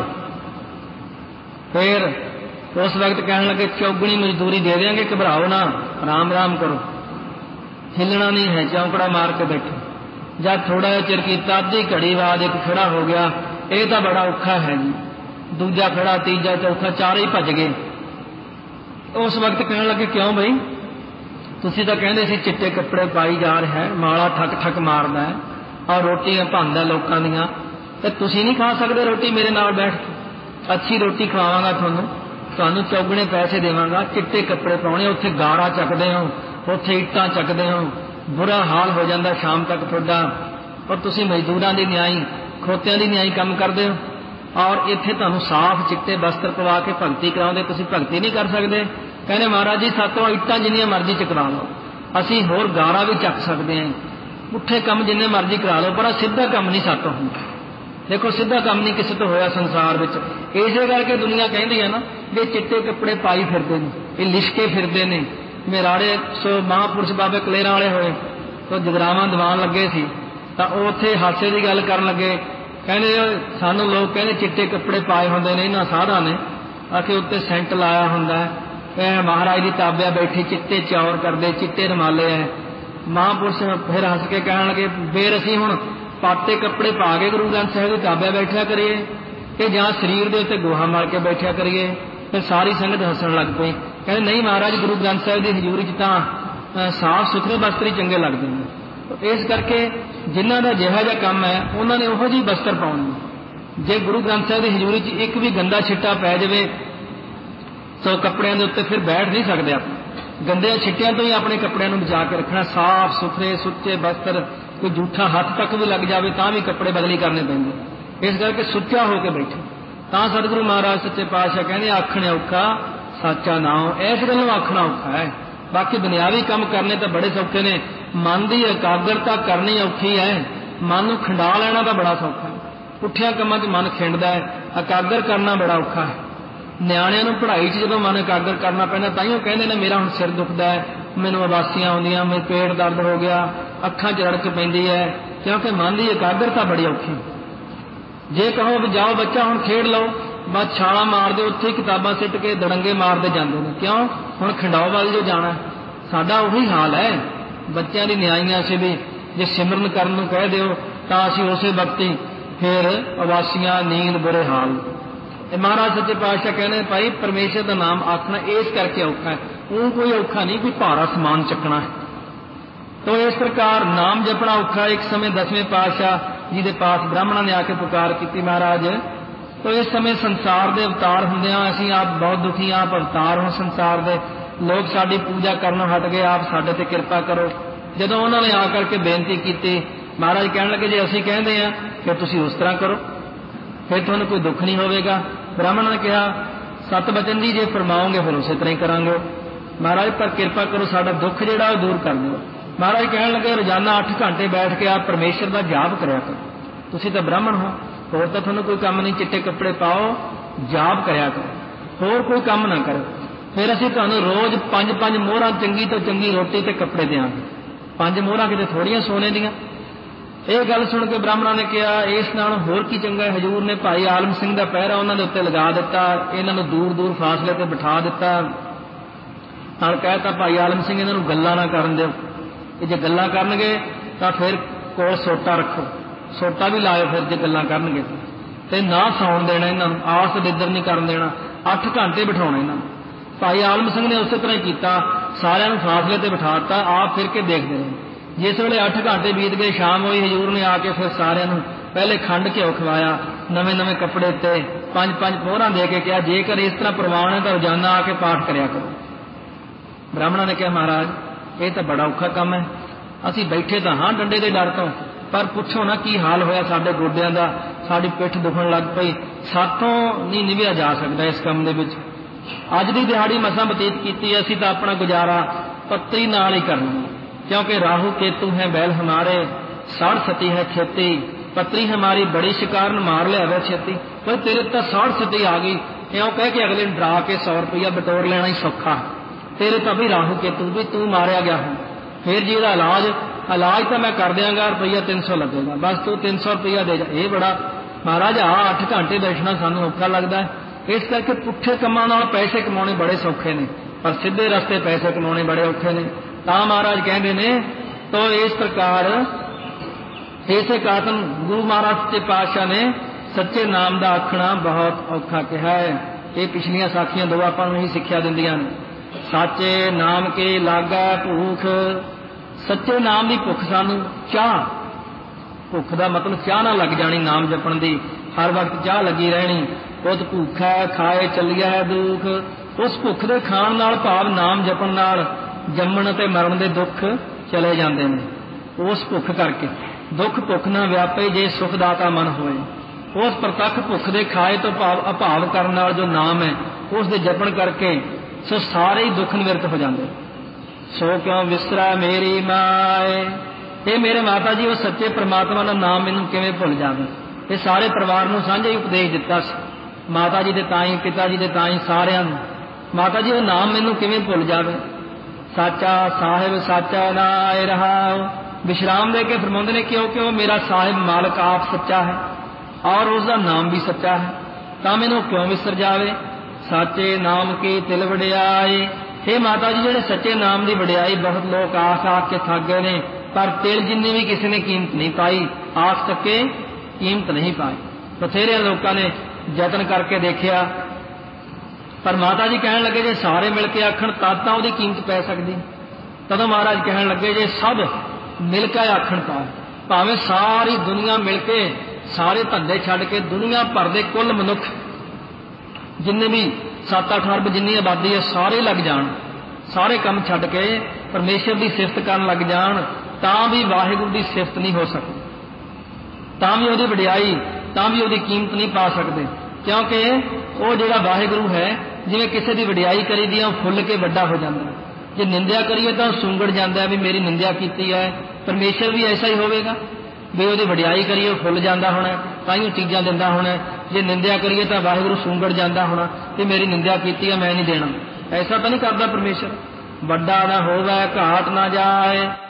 ਫਿਰ ਉਸ ਵਕਤ ਕਹਿਣ ਲੱਗੇ ਚੌਗਣੀ ਮਜ਼ਦੂਰੀ ਦੇ ਦਿਆਂਗੇ, ਘਬਰਾਓ ਨਾ, ਰਾਮ ਰਾਮ ਕਰੋ, ਹਿੱਲਣਾ ਨਹੀਂ ਹੈ, ਚੌਂਕੜਾ ਮਾਰ ਕੇ ਬੈਠੋ। ਜਦ ਥੋੜਾ ਜਿਹਾ ਚਿਰ ਕੀਤਾ, ਅੱਧੀ ਘੜੀ ਬਾਅਦ ਇੱਕ ਖੜਾ ਹੋ ਗਿਆ, ਇਹ ਤਾਂ ਬੜਾ ਔਖਾ ਹੈ ਜੀ। ਦੂਜਾ ਖੜਾ, ਤੀਜਾ, ਚੌਥਾ, ਚਾਰੇ ਹੀ ਭੱਜ ਗਏ। ਉਸ ਵਕਤ ਕਹਿਣ ਲੱਗੇ ਕਿਉਂ ਬਈ, ਤੁਸੀਂ ਤਾਂ ਕਹਿੰਦੇ ਸੀ ਚਿੱਟੇ ਕੱਪੜੇ ਪਾਈ ਜਾ ਰਿਹਾ ਹੈ, ਮਾਲਾ ਠੱਕ ਠੱਕ ਮਾਰਦਾ ਹੈ, ਔਰ ਰੋਟੀਆਂ ਭਾਂਦਾ ਲੋਕਾਂ ਦੀਆਂ, ਤੇ ਤੁਸੀਂ ਨਹੀਂ ਖਾ ਸਕਦੇ ਰੋਟੀ ਮੇਰੇ ਨਾਲ ਬੈਠ ਕੇ? ਅੱਛੀ ਰੋਟੀ ਖਵਾਵਾਂਗਾ ਤੁਹਾਨੂੰ, ਤੁਹਾਨੂੰ ਚੌਗਣੇ ਪੈਸੇ ਦੇਵਾਂਗਾ। ਚਿੱਟੇ ਕੱਪੜੇ ਪਾਉਣੇ, ਉੱਥੇ ਗਾਰਾ ਚੱਕਦੇ ਹੋ, ਉੱਥੇ ਇੱਟਾਂ ਚੱਕਦੇ ਹੋ, ਬੁਰਾ ਹਾਲ ਹੋ ਜਾਂਦਾ ਸ਼ਾਮ ਤੱਕ ਤੁਹਾਡਾ, ਔਰ ਤੁਸੀਂ ਮਜ਼ਦੂਰਾਂ ਦੀ ਨਿਆਈ, ਖੋਤਿਆਂ ਦੀ ਨਿਆਈ ਕੰਮ ਕਰਦੇ ਹੋ, ਔਰ ਇੱਥੇ ਤੁਹਾਨੂੰ ਸਾਫ਼ ਚਿੱਟੇ ਬਸਤਰ ਪਵਾ ਕੇ ਭਗਤੀ ਕਰਾਉਂਦੇ, ਤੁਸੀਂ ਭਗਤੀ ਨਹੀਂ ਕਰ ਸਕਦੇ। ਕਹਿੰਦੇ ਮਹਾਰਾਜ ਜੀ ਸਾਤੋਂ ਇੱਟਾਂ ਜਿੰਨੀਆਂ ਮਰਜ਼ੀ ਚਕਰਾ ਲਓ, ਅਸੀਂ ਹੋਰ ਗਾਰਾ ਵੀ ਚੱਕ ਸਕਦੇ ਹਾਂ, ਪੁੱਠੇ ਕੰਮ ਜਿੰਨੇ ਮਰਜ਼ੀ ਕਰਾ ਲਓ, ਪਰ ਸਿੱਧਾ ਕੰਮ ਨਹੀਂ ਸਾਤੋਂ ਹੁੰਦਾ। ਦੇਖੋ ਸਿੱਧਾ ਕੰਮ ਨਹੀਂ ਕਿਸੇ ਤੋਂ ਹੋਇਆ ਸੰਸਾਰ ਵਿੱਚ। ਇਸੇ ਕਰਕੇ ਦੁਨੀਆ ਕਹਿੰਦੀ ਹੈ ਨਾ ਵੀ ਚਿੱਟੇ ਕੱਪੜੇ ਪਾਈ ਫਿਰਦੇ ਨੇ, ਇਹ ਲਿਸ਼ਕੇ ਫਿਰਦੇ ਨੇ। ਮੇਰਾੜੇ ਸੋ ਮਹਾਂਪੁਰਸ਼ ਬਾਬੇ ਕਲੇਰਾਂ ਵਾਲੇ ਹੋਏ, ਤਾਂ ਜਗਰਾਵਾਂ ਦੀਵਾਨ ਲੱਗੇ ਸੀ, ਤਾਂ ਉਹ ਉੱਥੇ ਹਾਸੇ ਦੀ ਗੱਲ ਕਰਨ ਲੱਗੇ। ਕਹਿੰਦੇ ਸਾਨੂੰ ਲੋਕ ਕਹਿੰਦੇ ਚਿੱਟੇ ਕੱਪੜੇ ਪਾਏ ਹੁੰਦੇ ਨੇ ਇਹਨਾਂ ਸਾਧਾਂ ਨੇ, ਆਖੇ ਉੱਤੇ ਸੈਂਟ ਲਾਇਆ ਹੁੰਦਾ ਹੈ, ਇਹ ਮਹਾਰਾਜ ਦੀ ਤਾਬਿਆ ਬੈਠੀ ਚਿੱਟੇ ਚੌਰ ਕਰਦੇ, ਚਿੱਟੇ ਰੁਮਾਲੇ ਹੈ। ਮਹਾਂਪੁਰਸ਼ ਫਿਰ ਹੱਸ ਕੇ ਕਹਿਣ ਲੱਗੇ ਫਿਰ ਅਸੀਂ ਹੁਣ ਪਾਟੇ ਕੱਪੜੇ ਪਾ ਕੇ ਗੁਰੂ ਗ੍ਰੰਥ ਸਾਹਿਬ ਦੀ ਤਾਬਿਆ ਬੈਠਿਆ ਕਰੀਏ, ਕਿ ਜਾਂ ਸਰੀਰ ਦੇ ਉੱਤੇ ਗੋਹਾ ਮਲ ਕੇ ਬੈਠਿਆ ਕਰੀਏ? ਫਿਰ ਸਾਰੀ ਸੰਗਤ ਹੱਸਣ ਲੱਗ ਪਈ। ਕਹਿੰਦੇ ਨਹੀਂ ਮਹਾਰਾਜ, ਗੁਰੂ ਗ੍ਰੰਥ ਸਾਹਿਬ ਦੀ ਹਜ਼ੂਰੀ 'ਚ ਤਾਂ ਸਾਫ਼ ਸੁਥਰੇ ਬਸਤਰ ਹੀ ਚੰਗੇ ਲੱਗਦੇ ਨੇ। ਇਸ ਕਰਕੇ ਜਿਨ੍ਹਾਂ ਦਾ ਜਿਹੋ ਜਿਹਾ ਕੰਮ ਹੈ ਉਹਨਾਂ ਨੇ ਉਹੋ ਜਿਹੀ ਬਸਤਰ ਪਾਉਣੇ। ਜੇ ਗੁਰੂ ਗ੍ਰੰਥ ਸਾਹਿਬ ਦੀ ਹਜ਼ੂਰੀ 'ਚ ਇੱਕ ਵੀ ਗੰਦਾ ਛਿੱਟਾ ਪੈ ਜਾਵੇ ਤਾਂ ਕੱਪੜਿਆਂ ਦੇ ਉੱਤੇ ਫਿਰ ਬੈਠ ਨਹੀਂ ਸਕਦੇ ਆਪਾਂ। ਗੰਦਿਆਂ ਛਿੱਟਿਆਂ ਤੋਂ ਹੀ ਆਪਣੇ ਕੱਪੜਿਆਂ ਨੂੰ ਬਚਾ ਕੇ ਰੱਖਣਾ, ਸਾਫ਼ ਸੁਥਰੇ ਸੁੱਚੇ ਬਸਤਰ। ਕੋਈ ਜੂਠਾ ਹੱਥ ਤੱਕ ਵੀ ਲੱਗ ਜਾਵੇ ਤਾਂ ਵੀ ਕੱਪੜੇ ਬਦਲੀ ਕਰਨੇ ਪੈਂਦੇ। ਇਸ ਕਰਕੇ ਸੁੱਚਾ ਹੋ ਕੇ ਬੈਠੋ। ਤਾਂ ਸਤਿਗੁਰੂ ਮਹਾਰਾਜ ਸੱਚੇ ਪਾਤਸ਼ਾਹ ਕਹਿੰਦੇ ਆਖਣੇ ਔਖਾ ਸਾਚਾ ਨਾਮ। ਇਸ ਗੱਲੋਂ ਆਖਣਾ ਔਖਾ ਹੈ, ਬਾਕੀ ਦੁਨਿਆਵੀ ਕੰਮ ਕਰਨੇ ਤਾਂ ਬੜੇ ਸੌਖੇ ਨੇ। ਮਨ ਦੀ ਇਕਾਗਰਤਾ ਕਰਨੀ ਔਖੀ ਹੈ, ਮਨ ਨੂੰ ਖਿੰਡਾ ਲੈਣਾ ਤਾਂ ਬੜਾ ਸੌਖਾ ਹੈ। ਪੁੱਠਿਆਂ ਕੰਮਾਂ 'ਚ ਮਨ ਖਿੰਡਦਾ ਹੈ, ਇਕਾਗਰ ਕਰਨਾ ਬੜਾ ਔਖਾ ਹੈ। ਨਿਆਣਿਆਂ ਨੂੰ ਪੜ੍ਹਾਈ 'ਚ ਜਦੋਂ ਮਨ ਇਕਾਗਰ ਕਰਨਾ ਪੈਂਦਾ ਤਾਂ ਹੀ ਉਹ ਕਹਿੰਦੇ ਨੇ ਮੇਰਾ ਹੁਣ ਸਿਰ ਦੁਖਦਾ ਹੈ, ਮੈਨੂੰ ਉਬਾਸੀਆਂ ਆਉਂਦੀਆਂ, ਮੇਰੇ ਪੇਟ ਦਰਦ ਹੋ ਗਿਆ, ਅੱਖਾਂ 'ਚ ਰੜਕ ਪੈਂਦੀ ਹੈ, ਕਿਉਂਕਿ ਮਨ ਦੀ ਇਕਾਗਰਤਾ ਬੜੀ ਔਖੀ। ਜੇ ਕਹੋ ਵੀ ਜਾਓ ਬੱਚਾ ਹੁਣ ਖੇਡ ਲਓ, ਬਸ ਛਾਲਾਂ ਮਾਰਦੇ ਉੱਥੇ ਕਿਤਾਬਾਂ ਸਿੱਟ ਕੇ ਦੜੰਗੇ ਮਾਰਦੇ ਜਾਂਦੇ ਨੇ। ਕਿਉਂ? ਹੁਣ ਖਿੰਡਾਓ ਵੱਲ ਜੋ ਜਾਣਾ। ਸਾਡਾ ਉਹੀ ਹਾਲ ਹੈ ਬੱਚਿਆਂ ਦੀ ਨਿਆਈਆਂ। ਅਸੀਂ ਵੀ ਜੇ ਸਿਮਰਨ ਕਰਨ ਨੂੰ ਕਹਿ ਦਿਓ ਤਾਂ ਅਸੀਂ ਉਸੇ ਵਕਤ ਹੀ ਫਿਰ ਉਬਾਸੀਆਂ, ਨੀਂਦ, ਬੁਰੇ ਹਾਲ। ਇਹ ਮਹਾਰਾਜ ਸੱਚੇ ਪਾਤਸ਼ਾਹ ਕਹਿੰਦੇ ਭਾਈ ਪਰਮੇਸ਼ਰ ਦਾ ਨਾਮ ਆਖਣਾ ਇਸ ਕਰਕੇ ਔਖਾ ਹੈ, ਉਹ ਕੋਈ ਔਖਾ ਨਹੀਂ ਕੋਈ ਭਾਰਾ ਸਮਾਨ ਚੱਕਣਾ ਹੈ। ਤਾਂ ਇਸ ਪ੍ਰਕਾਰ ਨਾਮ ਜਪਣਾ ਔਖਾ। ਇੱਕ ਸਮੇਂ ਦਸਵੇਂ ਪਾਤਸ਼ਾਹ ਜੀ ਦੇ ਪਾਸ ਬ੍ਰਾਹਮਣਾਂ ਨੇ ਆ ਕੇ ਪੁਕਾਰ ਕੀਤੀ, ਮਹਾਰਾਜ तो इस समय संसार के अवतार होंदियां असीं आप बहुत दुखी, आप अवतार हो संसार के, लोग साडी पूजा करनों हट गए, आप साडे ते किरपा करो। जदों उन्होंने आ करके बेनती की, महाराज कहण लगे जे असीं कहंदे आ फिर तुसीं उस तरह करो, फिर तुहानूं कोई दुख नहीं होवेगा। ब्राह्मण ने कहा सत बचन जी जे फरमाओगे फिर उस तरह ही करांगे। महाराज पर किरपा करो साडा दुख जिहड़ा वो दूर कर दिओ। महाराज कहण लगे रोजाना अठ घंटे बैठ के आप परमेश्वर का जाप करिया करो, तुसीं तां ब्राह्मण हो, होर तां तुहानूं कोई काम नहीं, चिट्टे कपड़े पाओ, जाप करिया करो, होर कोई काम ना करो। फिर असीं तुहानूं रोज़ पंज पंज मोहरां चंगी तो चंगी रोटी ते कपड़े देंगे। पंज मोहरां किते थोड़ियां सोने दियां। ਇਹ ਗੱਲ सुन के ब्राह्मणों ने कहा इस नालों होर की चंगा। हजूर ने भाई आलम सिंह का पहरा उन्होंने उत्ते लगा दिता, इन्हों दूर दूर फासले ते बिठा दिता, नाल कहता भाई आलम सिंह इन्हों गल्लां ना करन दिओ, जे गल्लां करनगे तां फिर कोल सोटा रखो, सोटा भी लाओ, फिर जे गल्लां करनगे ते ना सौण देना, इन्हों आस दिद्दर नहीं करन देना, अठ घंटे बिठाउणे इन्हों। भाई आलम सिंह ने उस तरह किया, सारिਆਂ ਨੂੰ फासले ते बिठा दिता, आप फिर के देखते रहे। जिस वे अठ घंटे बीत गए, शाम हुई, हजूर ने आके फिर सारिਆਂ ਨੂੰ पहले खंड घ्यो खवाया, नवे नवे कपड़े ते पंज पंज मोहरां दे के कहा जेकर इस तरह प्रवान है तो रोजाना आके पाठ करिया करो। ब्राह्मणों ने कहा महाराज ये तो बड़ा औखा काम है, असीं बैठे तो हाँ डंडे के डर तो, पर पुछो ना की हाल होया साडे गोडियां दा, साडी पिठ दुखण लग पई, साथों नहीं निभिया जा सकता इस काम दे विच। अज दी दिहाड़ी मसां बतीत कीती, असीं तां अपना गुजारा पत्ती नाल ही करना, क्योंकि राहु केतु है बैल हमारे, साढ़ सती है खेती, पत्री हमारी बड़ी शिकार न मार लिया वह छेती। पर तेरे तो साढ़ सती आ गई, क्यों कह के अगले डरा के सौ रुपया बटोर लेना ही सौखा, तेरे तो भी राहु केतु भी तू मारिया गया है, फिर जी का इलाज इलाज तो मैं कर देंगा, रुपया तीन सौ लगेगा, बस तू तीन सौ रुपया दे जा। ये बड़ा महाराज आ अठ घंटे बैठना सानू औखा लगता है, इस करके पुठे कमां नाल पैसे कमाने बड़े सौखे ने, पर सीधे रस्ते पैसे कमाने बड़े औखे ने। ता महाराज कहते ने तो इस प्रकार इसे कारण गुरु महाराज सच्चे पातशाह ने सच्चे नाम का आखना बहुत औखा कहा है। ये पिछलियां साखियां दो आपां नूं ही सिक्ख्या दिंदियां ने। सच्चे नाम के लागा भूख, सच्चे नाम की भुख सानू, चाह, भुख का मतलब चाह ना लग जानी, नाम जपण दी हर वक्त चाह लगी रहनी, उत भूखा खाए चलिया है दुख, उस भुख के खाण नाल भाव नाम जपण नाल जम्मण ते मरण दे दुख चले जाते हैं। उस भुख करके दुख भुख ना व्यापे जे सुखदाता मन होए, उस प्रतख भुख दे खाए तो भाव अभाव करन नाल जो नाम है उस दे जपण करके सो सारे ही दुख निवृत्त हो जाते। सो क्यों विसरा मेरी माए, ये मेरे माता जी वो सच्चे परमात्मा का नाम मैनूं किवें भुल जावे। ये सारे परिवार नूं सांझे ही उपदेश दिता, माता जी दे ताई पिता जी दे ताई सारिਆਂ नूं, माता जी वो नाम मैनूं किवें भुल जावे। साचा साहिब साचा नाय रहाओ, विश्राम दे के फरमाउंदे ने क्यों क्यों मेरा साहिब मालक आप सच्चा है और उसका नाम भी सच्चा है, तां मैनूं क्यों विसर जावे। साचे नाम की तिल वडियाई, हे माता जी जिहड़े सच्चे नाम की वडियाई बहुत लोग आस आख के थक गए ने, पर तिल जिन्नी भी किसी ने कीमत नहीं पाई, आस तके कीमत नहीं पाई। बथेरे लोगों ने यतन करके देखिया, पर माता जी कहन लगे जे सारे मिल के आखण तद तां उहदी कीमत पै सकदी। तदों महाराज कहन लगे जे सब मिल के आखण तां, भावें सारी दुनिया मिल के सारे धंधे छड्ड के दुनिया भर दे कुल मनुख जिन्ने भी सत्त अठ अरब जिन्नी आबादी है सारे लग जाण, सारे काम छड्ड के परमेश्वर की सिफत करन लग जाण, तां भी वाहिगुरू की सिफत नहीं हो सकती, तां भी उहदी वडियाई, तां भी उहदी कीमत नहीं पा सकते। क्योंकि वो जिहड़ा वाहिगुरू है जिवें किसी की वडियाई करी दी फुल के वड्डा हो जाता, जे निंदिया करिए तो सुंगड़ जाता है भी मेरी निंदिया की है। परमेश्वर भी ऐसा ही होगा भी वो वडियाई करिए फुल जाता होना, ताइयों चीज़ां दिंदा होना, जे निंदिया करिए तो वाहिगुरू सुंगड़ जाता होना कि मेरी निंदिया की है मैं नहीं देना। ऐसा तो नहीं करता परमेश्वर। वड्डा ना होवे घाट ना जाए,